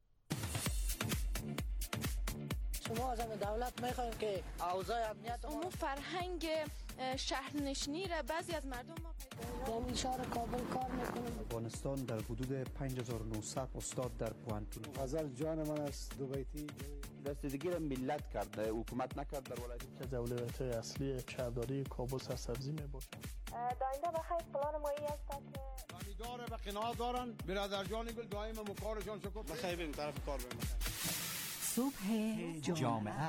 شما از دولت میخواین که اوضاع امنیت اون فرهنگ شهرنشینی را بعضی از مردم ما در شهر کابل کار میکنیم. افغانستان در حدود 5900 استاد در پوانتون. غزل جان من است دو بیتی رسیدگی را ملت کرده، حکومت نکرد در ولایت که دولت اصلی شهرداری کابل سرسبزی میباشد. داینده بخیر پلان مایی است که داره به قناعت دارن برادر جان گل دائما مکارشان شکر بخیر بریم طرف کار بریم. صبح جامعه.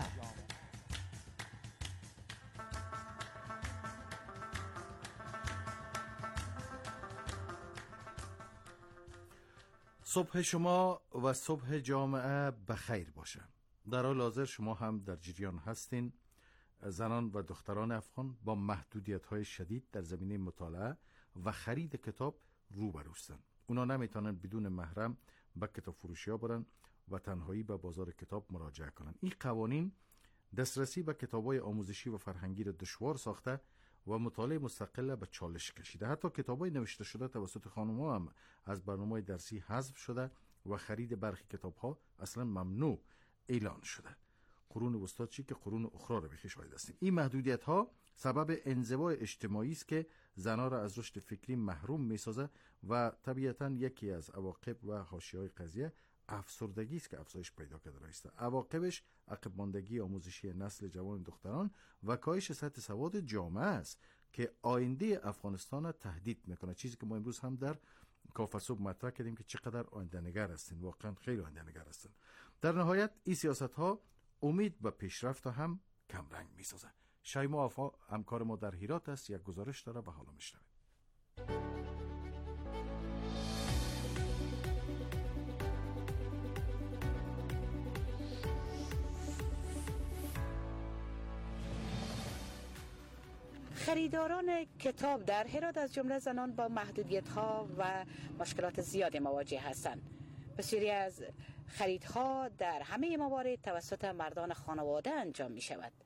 صبح شما و صبح جامعه بخیر باشه. در حال حاضر شما هم در جریان هستین. زنان و دختران افغان با محدودیت‌های شدید در زمینه مطالعه و خرید کتاب روبروستن. اونا نمیتونن بدون محرم به کتاب فروشی‌ها برن و تنهایی به بازار کتاب مراجعه کنن. این قوانین دسترسی به کتاب‌های آموزشی و فرهنگی را دشوار ساخته و مطالعه مستقل به چالش کشیده. حتی کتاب‌های نوشته شده توسط خانم‌ها هم از برنامه‌های درسی حذف شده و خرید برخی کتاب‌ها اصلا ممنوع اعلان شده. قرون وسطا چی که قرون اخرى رو بخی شاهد هستیم. این محدودیت‌ها سبب انزوا اجتماعی است که زنان را از رشد فکری محروم می‌سازه و طبیعتاً یکی از عواقب و حاشیه‌های قضیه افسردگی است که افزایش پیدا کرده است. عواقبش عقب ماندگی آموزشی نسل جوان دختران و کاهش سطح سواد جامعه است که آینده افغانستان را تهدید میکنه. چیزی که ما امروز هم در کافه صبح مطرح کردیم که چقدر آینده نگر هستین. واقعا خیلی آینده نگر هستین. در نهایت این سیاست‌ها امید به پیشرفت هم کم رنگ میسازه. شایما آفا همکار ما در هرات است، یک گزارش داره و حالا میشنوید. خریداران کتاب در هرات از جمله زنان با محدودیت‌ها و مشکلات زیادی مواجه هستند. بسیاری از خریدها در همه موارد توسط مردان خانواده انجام می شود.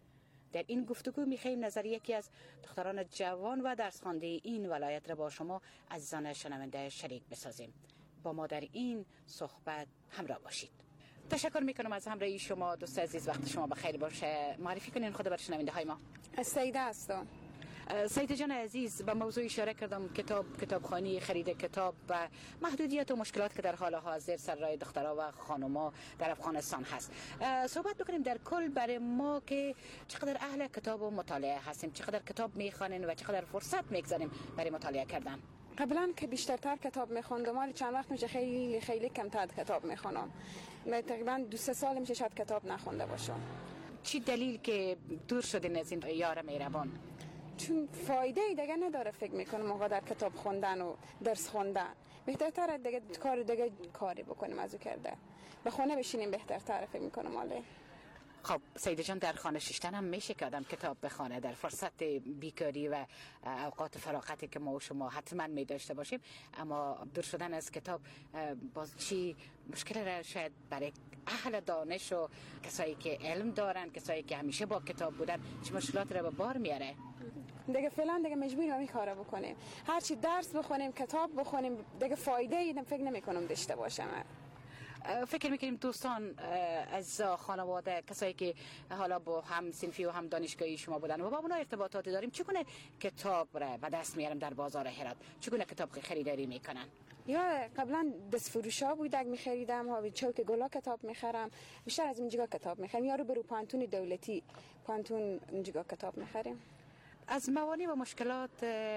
در این گفتگو می‌خوایم نظر یکی از دختران جوان و درس خوانده این ولایت را با شما عزیزان شنونده شریک بسازیم. با ما در این صحبت همراه باشید. تشکر میکنم از همراهی شما دوست عزیز. وقت شما بخیر باشه. معرفی کنین خود بر شنونده های ما. سیده هستم. سیده جان عزیز، به موضوع اشاره کردم کتابخوانی، خرید کتاب و محدودیت و مشکلات که در حال حاضر سر راه دخترها و خانوما در افغانستان هست. صحبت بکنیم در کل برای ما که چقدر اهل کتاب و مطالعه هستیم، چقدر کتاب میخوانیم و چقدر فرصت میگذاریم برای مطالعه کردن. قبلا که بیشترتر کتاب میخوندم، ولی چند وقت میشه خیلی کمتر کتاب میخونم. تقریبا 2-3 سال میشه شاید کتاب نخونده باشم. چی دلیل که دور شدین از این یار مهربان؟ چون فایده دیگه نداره فکر میکنم موقع در کتاب خوندن و درس خوندن. بهترتره دیگه کاری بکنیم از او کرده. به خونه بشینیم بهترتره فکر میکنم. ماله خب سیده جان، در خانه شیشتن هم میشه که آدم کتاب بخونه در فرصت بیکاری و اوقات فراغتی که ما و شما حتما می داشته باشیم، اما دور شدن از کتاب باز چی مشکل را شاید برای اهل دانش و کسایی که علم دارن، کسایی که همیشه با کتاب بودن، چه مشکلات را به بار میاره؟ دیگه فعلا دیگه مجبوریم همین کارا بکنیم. هرچی درس بخونیم، کتاب بخونیم، دیگه فایده ایدم فکر نمی‌کنم داشته باشه. فکر میکنیم دوستان از خانواده، کسایی که حالا با هم صنفی و هم دانشگاهی شما بودن و با اونا ارتباطاتی داریم، چگونه کتاب را به دست میارن در بازار هرات؟ چگونه کتاب خریداری میکنن؟ یا قبلا دست فروشا بود اگه میخریدم، ها چوک گلا کتاب میخرم، بیشتر از اینجا کتاب میخرم، یا رو برو پانتون دولتی پانتون اینجا کتاب میخریم. از موانع و مشکلات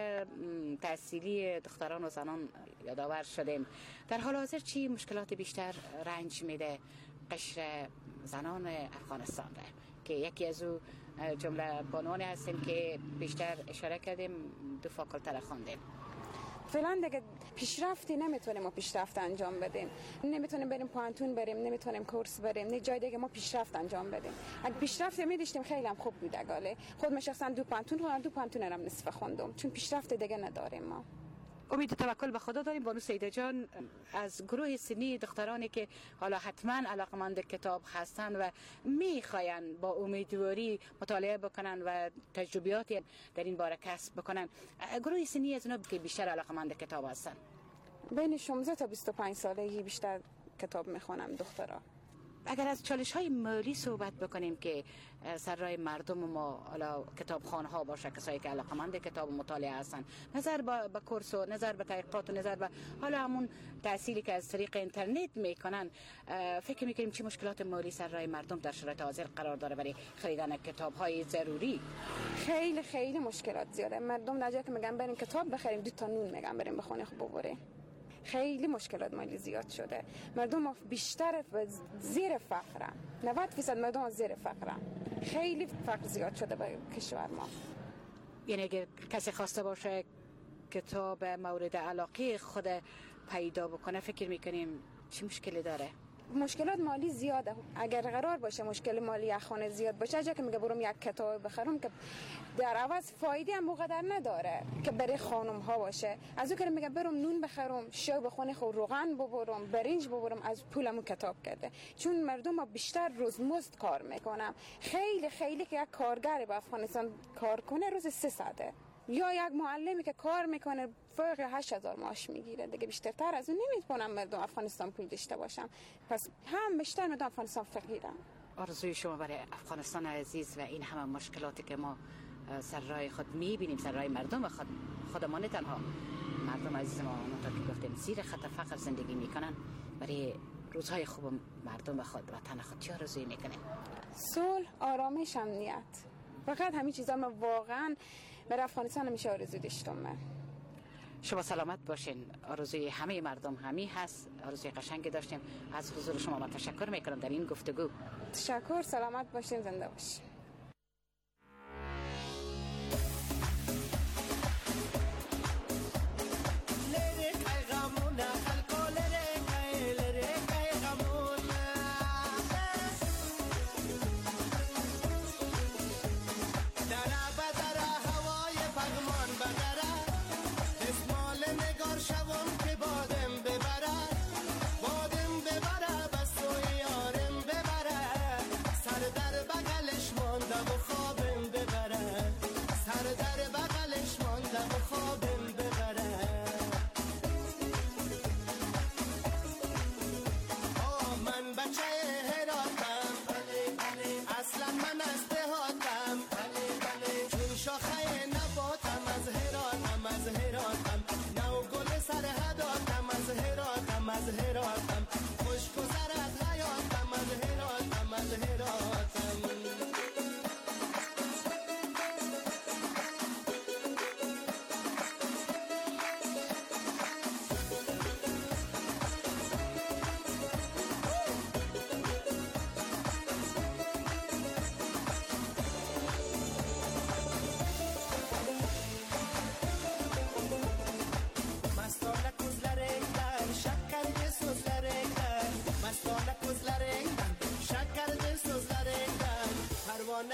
تحصیلی دختران و زنان یادآور شدیم. در حال حاضر چی مشکلات بیشتر رنج میده قشر زنان افغانستان را، که یکی از او جمله بانوانی هستیم که بیشتر اشاره کردیم، 2 فاکولته را خواندیم. فعلا دیگه پیشرفتی نمیتونیم پیشرفت انجام بدیم، نمیتونیم بریم پانتون بریم، نمیتونیم کورس بریم، نه جای دیگه ما پیشرفت انجام بدیم. اگه پیشرفت می‌داشتیم خیلی هم خوب بود. اگه خود شخصا 2 پانتون هم نصف خوندم، چون پیشرفت دیگه نداریم ما. امید و توکل به خدا داریم. بانو سیده جان، از گروه سنی دخترانی که حالا حتما علاقمند کتاب هستن و میخواین با امیدواری مطالعه بکنن و تجربیاتی در این باره کسب بکنن، گروه سنی از اونا که بیشتر علاقمند کتاب هستن؟ بین 16 تا 25 سالگی بیشتر کتاب میخونم دخترها. اگر از چالش‌های مالی صحبت بکنیم که سر راه مردم ما، حالا کتابخانه ها باشه، کسایی که علاقمند کتاب و مطالعه هستن، نظر به کورس و نظر به تحقیقات و نظر به حالا همون تحصیلی که از طریق اینترنت میکنن، فکر میکنیم چه مشکلات مالی سر راه مردم در شرایط حاضر قرار داره برای خریدن کتاب‌های ضروری؟ خیلی مشکلات زیاده. مردم نجا که میگن بریم کتاب بخریم، 2 تا نون میگن بریم بخونه خب ببره. خیلی مشکلات مالی زیاد شده. مردم بیشتر زیر فقرن، 90% مردم زیر فقرن. خیلی فقر زیاد شده به کشور ما. یعنی اگر کسی خواسته باشه کتاب مورد علاقه خود پیدا بکنه، فکر میکنیم چی مشکلی داره؟ مشکلات مالی زیاده. اگر قرار باشه مشکل مالی یک خانه زیاد باشه، اگه که میگه برم یک کتاب بخرم که در عوض فایده هم مقدر نداره که برای خانم ها باشه، از اون که میگه برم نون بخرم، شو بخونه خود روغن ببرم، برنج ببرم، از پولمو کتاب کرده. چون مردم بیشتر روزمزد کار میکنم. خیلی که یک کارگر به افغانستان کار کنه روز 3 ساعته، یا یک معلمی که کار میکنه فوق 8000 معاش میگیره. دیگه بیشتر از اون نمیتونم مردم افغانستان پول داشته باشم. پس هم بیشتر مردم افغانستان فقیرن. آرزوی شما برای افغانستان عزیز و این همه مشکلاتی که ما سر راه خود میبینیم، سر راه مردم خودمان، نه تنها مردم عزیز ما، اونطور که گفتیم زیر خط فقر زندگی میکنن، برای روزهای خوب مردم خود و وطن خود چه آرزویی میکنیم؟ صلح، آرامش، امنیت. فقط همین چیزا من واقعا برای افغانستان همیشه آرزو داشتم. من شما سلامت باشین. آرزوی همه مردم همی هست. آرزوی قشنگی داشتیم. از حضور شما من تشکر میکنم در این گفتگو. تشکر. سلامت باشین، زنده باشین. بغلش ما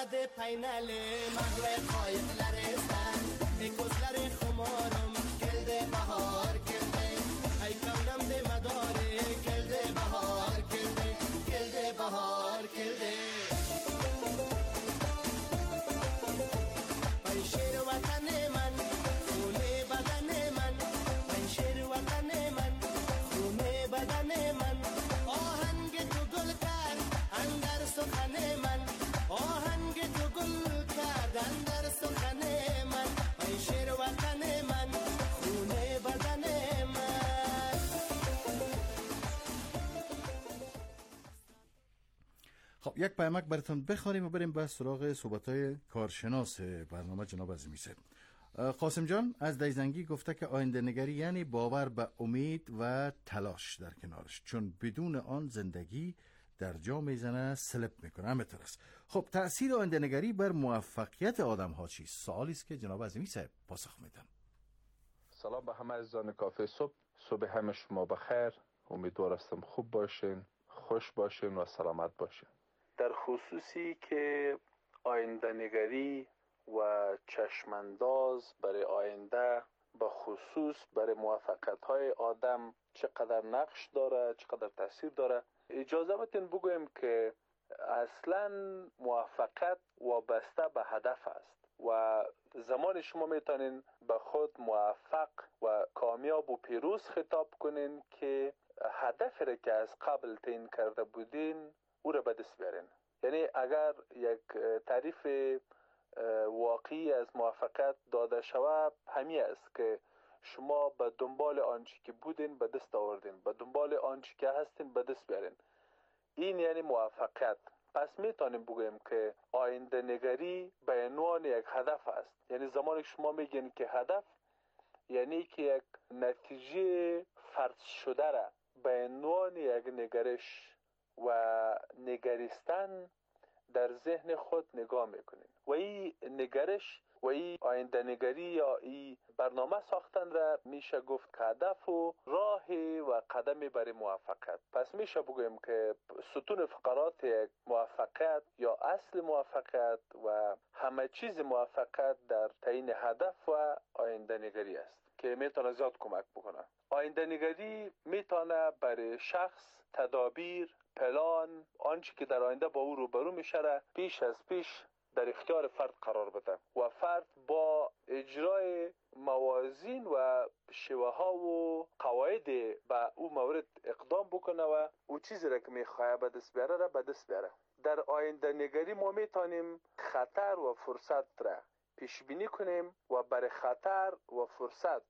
de painale mahle qoylar estan ekozlar khumaram kelde bahar kelde ay kaunam de madare kelde bahar kelde bahar kelde ay sher watan man khune badan man ay sher watan man khune badan man آهنگ تو گل کرد اندر سخن من آهنگ تو گل کرد اندر سخن من ای شیر وطن من خونه بدن من. خب یک پیامک براتون بخوانیم و بریم به سراغ صحبت‌های کارشناس برنامه جناب عظیمی‌زاده. قاسم جان از دیزنگی گفته که آینده نگری یعنی باور به امید و تلاش در کنارش، چون بدون آن زندگی در جا میزنه، سلب میکنه. همینطور است. خب تأثیر آینده نگری بر موفقیت آدم ها چیست؟ سوالی است که جناب عظیمی صاحب پاسخ میدن. سلام به همه عزیزان کافه صبح همه شما بخیر. امیدوار هستم خوب باشین، خوش باشین و سلامت باشین. در خصوصی که آینده نگری و چشمانداز برای آینده به خصوص برای موفقیت‌های آدم چقدر نقش داره، چقدر تاثیر داره، اجازه بدین بگویم که اصلا موفقیت وابسته به هدف است و زمان شما میتونین به خود موفق و کامیاب و پیروز خطاب کنین که هدفی را که از قبل تعیین کرده بودین او را به دست بیارین. یعنی اگر یک تعریف واقعی از موفقیت داده شود همین است که شما به دنبال آنچه که بودین به دست آوردین، به دنبال آنچه که هستین به دست بیارین. این یعنی موفقیت. پس میتونیم بگویم که آینده نگری به عنوان یک هدف است. یعنی زمانی شما میگین که هدف یعنی که یک نتیجه فرض شده را به عنوان یک نگرش و نگریستن در ذهن خود نگاه میکنین و این نگرش و این آینده نگری یا این برنامه ساختن را میشه گفت که هدف و راه و قدم برای موفقیت. پس میشه بگویم که ستون فقرات یک موفقیت یا اصل موفقیت و همه چیز موفقیت در تعیین هدف و آینده نگری است که میتونه زیاد کمک بکنه. آینده نگری میتونه برای شخص تدابیر، پلان، آنچه که در آینده با او روبرو میشه را پیش از پیش در اختیار فرد قرار بده و فرد با اجرای موازین و شیوه ها و قواعد به او مورد اقدام بکنه و او چیزی را که میخواه به دست بیاره را به دست بیاره. در آینده نگری ما میتونیم خطر و فرصت را پیش بینی کنیم و برای خطر و فرصت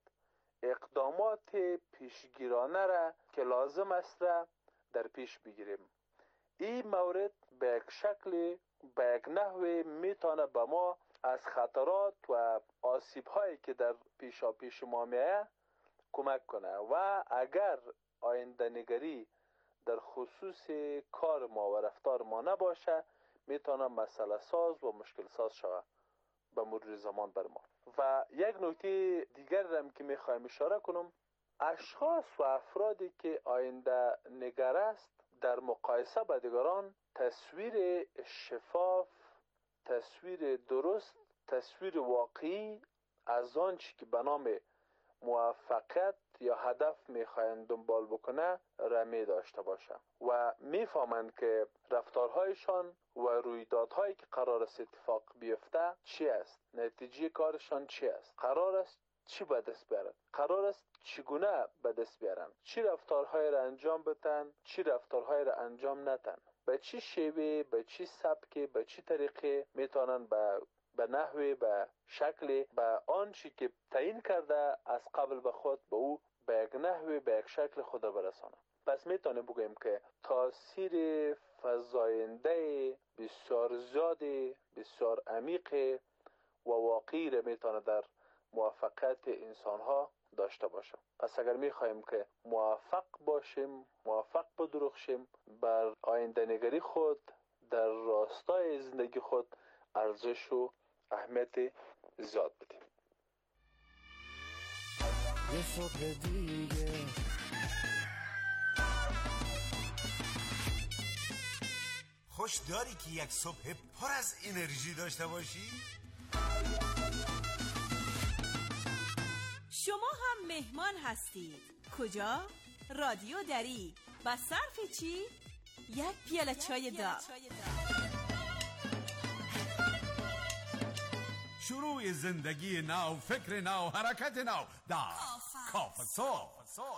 اقدامات پیشگیرانه را که لازم است را در پیش بگیریم. این مورد به یک شکل به یک نحوه میتونه به ما از خطرات و آسیب هایی که در پیش ما میایه کمک کنه و اگر آینده نگری در خصوص کار ما و رفتار ما نباشه میتونه مسئله ساز و مشکل ساز شود به مرور زمان بر ما. و یک نکته دیگر هم که میخوایم اشاره کنم، اشخاص و افرادی که آینده نگر است در مقایسه با دیگران تصویر شفاف، تصویر درست، تصویر واقعی از آنچه که به نام موفقیت یا هدف میخواهند دنبال بکنه را می داشته باشه و میفهمند که رفتارهایشان و رویدادهایی که قرار است اتفاق بیفته چی است، نتیجه کارشان چی است، قرار است چی به دست بیارن، قرار است چگونه به دست بیارن، چی رفتارهای را انجام بدن، چی رفتارهای را انجام ندن، به چی شیوه، به چی سبک، به چی طریقه میتونن به نحوه، به شکل، به آنچه که تعیین کرده از قبل به خود به او به یک نحوه، به یک شکل خود برسانه. پس میتونیم بگویم که تاثیر فزاینده بسیار زیاد، بسیار عمیق و واقعی را میتونه در موفقیت انسان ها داشته باشه. پس اگر میخوایم که موفق باشیم، موفق بدرخشیم، بر آینده نگری خود در راستای زندگی خود ارزش و اهمیت زیاد بدیم. یه صبح دیگه خوش داری که یک صبح پر از انرژی داشته باشی؟ شما هم مهمان هستید. کجا؟ رادیو دری. با صرف چی؟ یک پیاله چای داغ. شروع زندگی نو، فکر نو، حرکت نو در کافه صبح.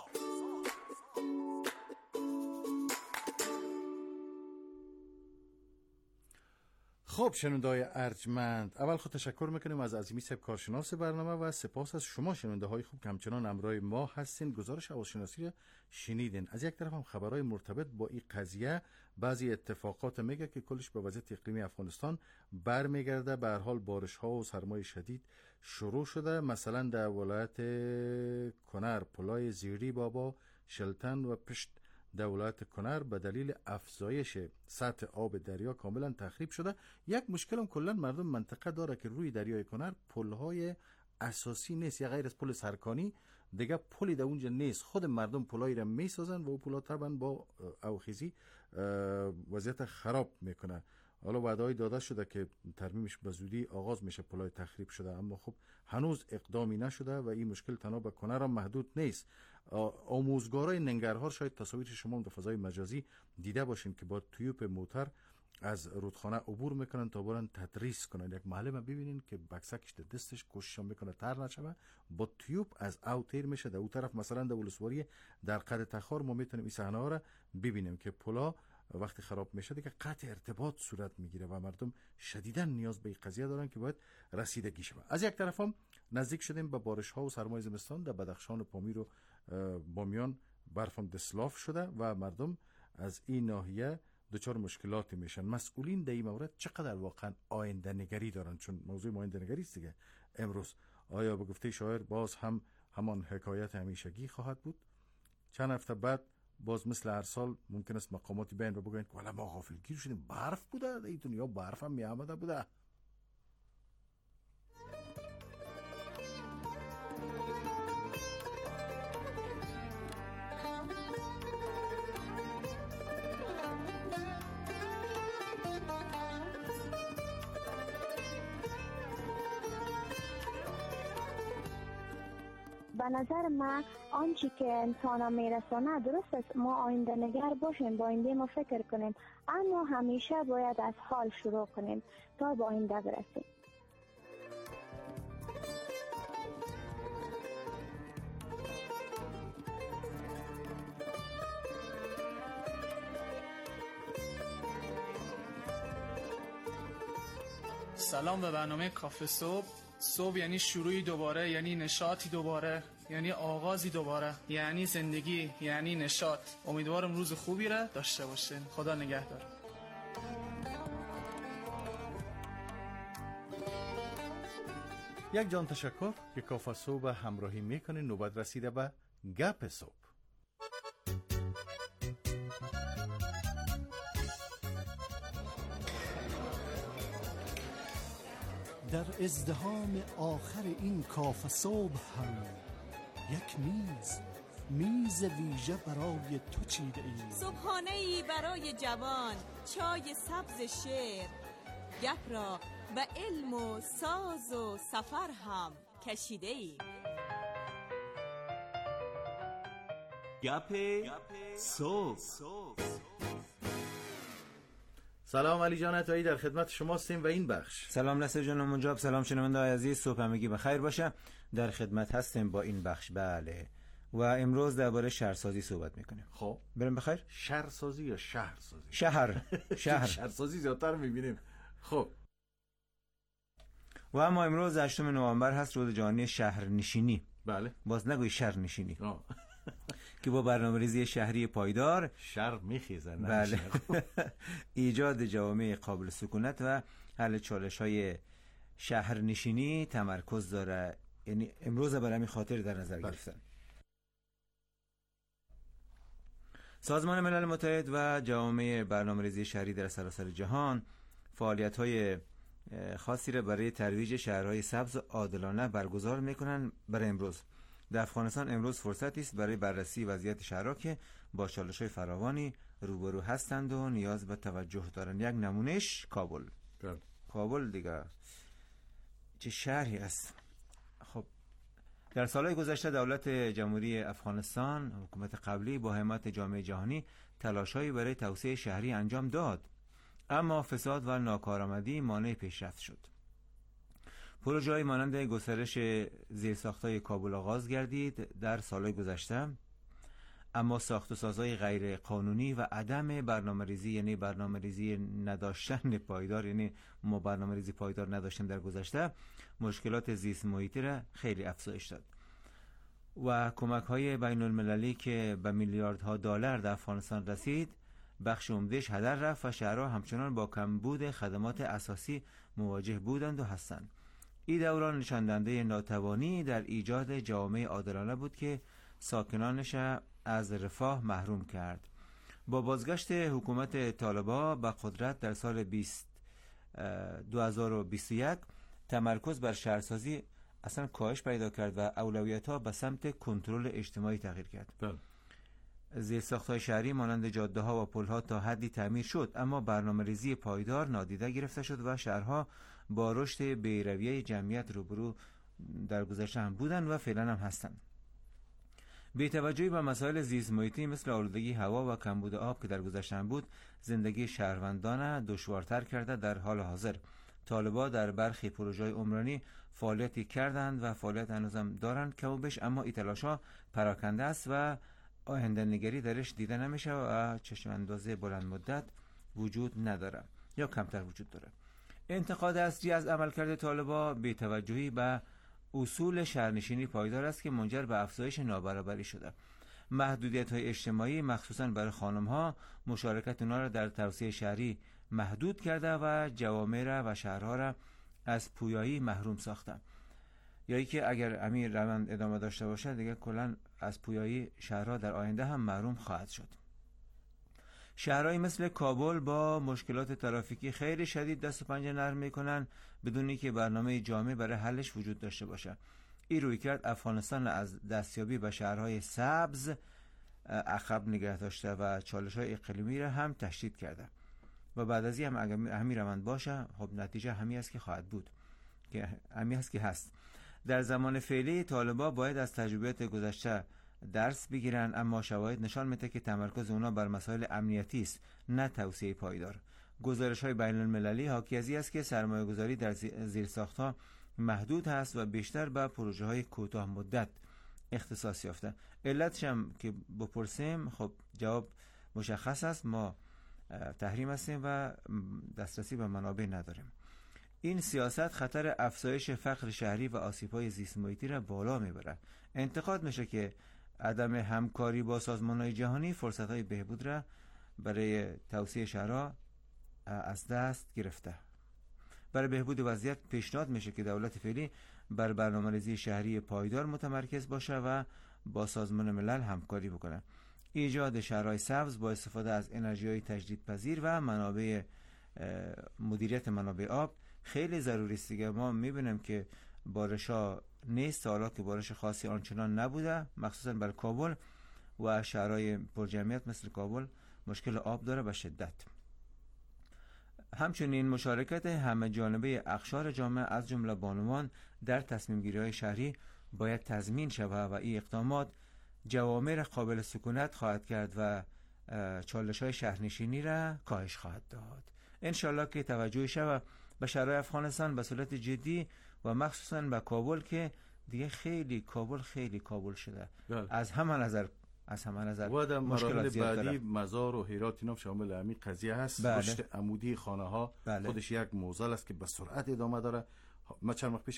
خب شنونده‌های ارجمند، اول خود تشکر میکنیم از عظیمی صاحب کارشناس برنامه و سپاس از شما شنونده های خوب که همچنان همراه ما هستین. گزارش هواشناسی رو شنیدین. از یک طرف هم خبرهای مرتبط با این قضیه، بعضی اتفاقات میگه که کلش به وضعیت اقلیمی افغانستان برمیگرده. به هر حال بارش ها و سرمای شدید شروع شده، مثلا در ولایت کنر پلای زیری بابا، شلتن و پشت در ولایت کنر به دلیل افزایش سطح آب دریا کاملا تخریب شده. یک مشکل هم کلا مردم منطقه داره که روی دریای کنر پل‌های اساسی نیست، یا غیر از پل سرکانی دیگه پلی در اونجا نیست. خود مردم پلایی را میسازن و اون پل‌ها طبعا با اوخیزی وضعیت خراب میکنه. حالا وعده‌ای داده شده که ترمیمش به زودی آغاز میشه پل‌های تخریب شده، اما خب هنوز اقدامی نشده و این مشکل تنها به کنر هم محدود نیست. آموزگارای ننگرهار شاید تصاویر شما در فضای مجازی دیده باشین که با تیوب موتر از رودخانه عبور میکنن تا برن تدریس کنن. یک معلم ببینین که بکسکش در دستش کوشش میکنه تر نشه، با تیوب از او تیر میشه. در اون طرف مثلا در ولسوالی در قد تخار ما میتونیم این صحنه ها را ببینیم که پلا وقتی خراب میشه دیگه قطع ارتباط صورت میگیره و مردم شدیداً نیاز به این قضیه دارن که باید رسیدگی شه. از یک طرف هم نزدیک شدیم به بارش ها و سرمای زمستان. در بدخشان و پامیر و بامیان برف هم دسلاف شده و مردم از این ناحیه دچار مشکلاتی میشن. مسئولین در این مورد چقدر واقعا آینده نگری دارن؟ چون موضوع آینده نگری است دیگه امروز. آیا به گفته شاعر باز هم همان حکایت همیشگی خواهد بود؟ چند هفته بعد باز مثل هر سال ممکن است مقاماتی بیان و بگوین که والا ما غافلگیر شدیم، برف بوده در این دنیا، برف هم می آمده بوده. به نظر من آنچه که انسان ها میرسانه درست است، ما آینده نگر باشیم، با آینده ما فکر کنیم، اما همیشه باید از حال شروع کنیم تا با آینده برسیم. سلام به برنامه کافه صبح. صبح یعنی شروعی دوباره، یعنی نشاطی دوباره، یعنی آغازی دوباره، یعنی زندگی، یعنی نشاط. امیدوارم روز خوبی را داشته باشین. خدا نگهدار. یک جان تشکر که کافه صبح همراهی میکنه. نوبت رسیده به گپ صبح. در ازدحام آخر این کافه صبح هم یک میز ویژه برای تو چیده ایم. صبحانه‌ای برای جوان، چای سبز شعر، گپ را به علم و ساز و سفر هم کشیده ایم. گپ صبح. سلام علی جان عطایی، در خدمت شما هستیم و این بخش. سلام نصر جان منجاب، سلام شنونده‌های عزیز، صبح همگی بخیر باشه. در خدمت هستیم با این بخش. بله، و امروز درباره شهرسازی صحبت میکنیم. خب بریم بخیر. شهرسازی یا شهرسازی؟ شهر شهرسازی زیادتر میبینیم. خب و اما امروز 8 نوامبر هست، روز جهانی شهرنشینی. بله، باز نگوی شهرنشینی که با برنامه‌ریزی شهری پایدار شهر میخیزن. بله ایجاد جوامع قابل سکونت و حل چالش‌های شهرنشینی تمرکز داره. یعنی امروز برای همین خاطر در نظر گرفتن. سازمان ملل متحد و جوامع برنامه‌ریزی شهری در سراسر جهان فعالیت‌های خاصی را برای ترویج شهرهای سبز و عادلانه برگزار می‌کنند. برای امروز در افغانستان امروز فرصتی است برای بررسی وضعیت شهرها که با چالش‌های فراوانی روبرو هستند و نیاز به توجه دارند. یک نمونهش کابل. کابل دیگه چه شهری است. خب در سالهای گذشته دولت جمهوری افغانستان، حکومت قبلی با حمایت جامعه جهانی تلاش‌هایی برای توسعه شهری انجام داد، اما فساد و ناکارآمدی مانع پیشرفت شد. پروژه‌های مانند گسترش زیرساخت‌های کابل آغاز گردید در سالهای گذشته، اما ساخت و سازهای غیر قانونی و عدم برنامه‌ریزی، یعنی برنامه‌ریزی نداشتن پایدار، یعنی ما برنامه‌ریزی پایدار نداشتن در گذشته، مشکلات زیست محیطی را خیلی افزایش داد و کمک‌های بین‌المللی که به میلیاردها دلار در افغانستان رسید بخش عمده‌اش هدر رفت و شهرها همچنان با کمبود خدمات اساسی مواجه بودند و هستند. این دوران نشان دهنده ناتوانی در ایجاد جامعه عادلانه بود که ساکنانش از رفاه محروم کرد. با بازگشت حکومت طالبان به قدرت در سال 2021 تمرکز بر شهرسازی اصلا کاهش پیدا کرد و اولویت‌ها به سمت کنترل اجتماعی تغییر کرد. زیرساخت‌های شهری مانند جاده‌ها و پل‌ها تا حدی تعمیر شد، اما برنامه‌ریزی پایدار نادیده گرفته شد و شهرها با رشد بی‌رویه جمعیت روبرو در گذشته هم بودند و فعلا هم هستند. بی‌توجهی به مسائل زیست محیطی مثل آلودگی هوا و کمبود آب که در گذشته هم بود، زندگی شهروندان دشوارتر کرده. در حال حاضر طالبان در برخی پروژه‌های عمرانی فعالیتی کردند و فعالیت هنوزم دارند که بیش، اما این تلاش‌ها پراکنده است و آینده نگری درش دیده نمیشه و چشم اندازه بلند مدت وجود نداره یا کمتر وجود داره. انتقاد اصلی از عملکرد طالبان بی‌توجهی به اصول شهرنشینی پایدار است که منجر به افزایش نابرابری شده. محدودیت‌های اجتماعی مخصوصاً برای خانم‌ها مشارکت اونها را در توسعه شهری محدود کرده و جوامع را و شهرها را از پویایی محروم ساخته. یا که اگر امیر روند ادامه داشته باشه دیگه کلاً از پویایی شهرها در آینده هم محروم خواهد شد. شهرهایی مثل کابل با مشکلات ترافیکی خیلی شدید دست و پنجه نرم میکنن بدون اینکه برنامه جامع برای حلش وجود داشته باشه. این رویکرد افغانستان از دستیابی به شهرهای سبز عقب نگه داشته و چالش‌های اقلیمی را هم تشدید کرده و بعد از این هم اگر همین روند باشه خب نتیجه همین است که خواهد بود، که همین است که هست. در زمان فعلی طالبان باید از تجربیات گذشته درس بگیرن، اما شواهد نشان میده که تمرکز اونا بر مسائل امنیتی است نه توسعه پایدار. گزارش‌های بین‌المللی حاکی از این است که سرمایه‌گذاری در زیرساخت‌ها محدود هست و بیشتر به پروژه‌های کوتاه مدت اختصاص یافته. علتش هم که بپرسیم خب جواب مشخص است، ما تحریم هستیم و دسترسی به منابع نداریم. این سیاست خطر افزایش فقر شهری و آسیب‌های زیست محیطی را بالا میبره. انتقاد میشه که عدم همکاری با سازمان‌های جهانی فرصت‌های بهبود را برای توسعه شهرها از دست گرفته. برای بهبود وضعیت پیشنهاد میشه که دولت فعلی بر برنامه‌ریزی شهری پایدار متمرکز باشه و با سازمان ملل همکاری بکنه. ایجاد شهرهای سبز با استفاده از انرژی‌های تجدیدپذیر و منابع مدیریت منابع آب خیلی ضروری است دیگه. ما میبینیم که بارش‌ها نیست، حالا که بارش خاصی آنچنان نبوده، مخصوصا برای کابل و شهرهای پرجمعیت مثل کابل مشکل آب داره به شدت. همچنین مشارکت همه جانبه اقشار جامعه از جمله بانوان در تصمیم گیری‌های شهری باید تضمین شود و این اقدامات جوامع را قابل سکونت خواهد کرد و چالش‌های شهرنشینی را کاهش خواهد داد. انشالله که توجه شود به شهرهای افغانستان به صورت جدی و مخصوصا به کابل که دیگه خیلی کابل شده. از همه نظر و در مراحل بعدی مزار و هرات اینا شامل همین قضیه هست. رشد عمودی خانه ها خودش یک معضل است که به سرعت ادامه داره. ما چند وقت پیش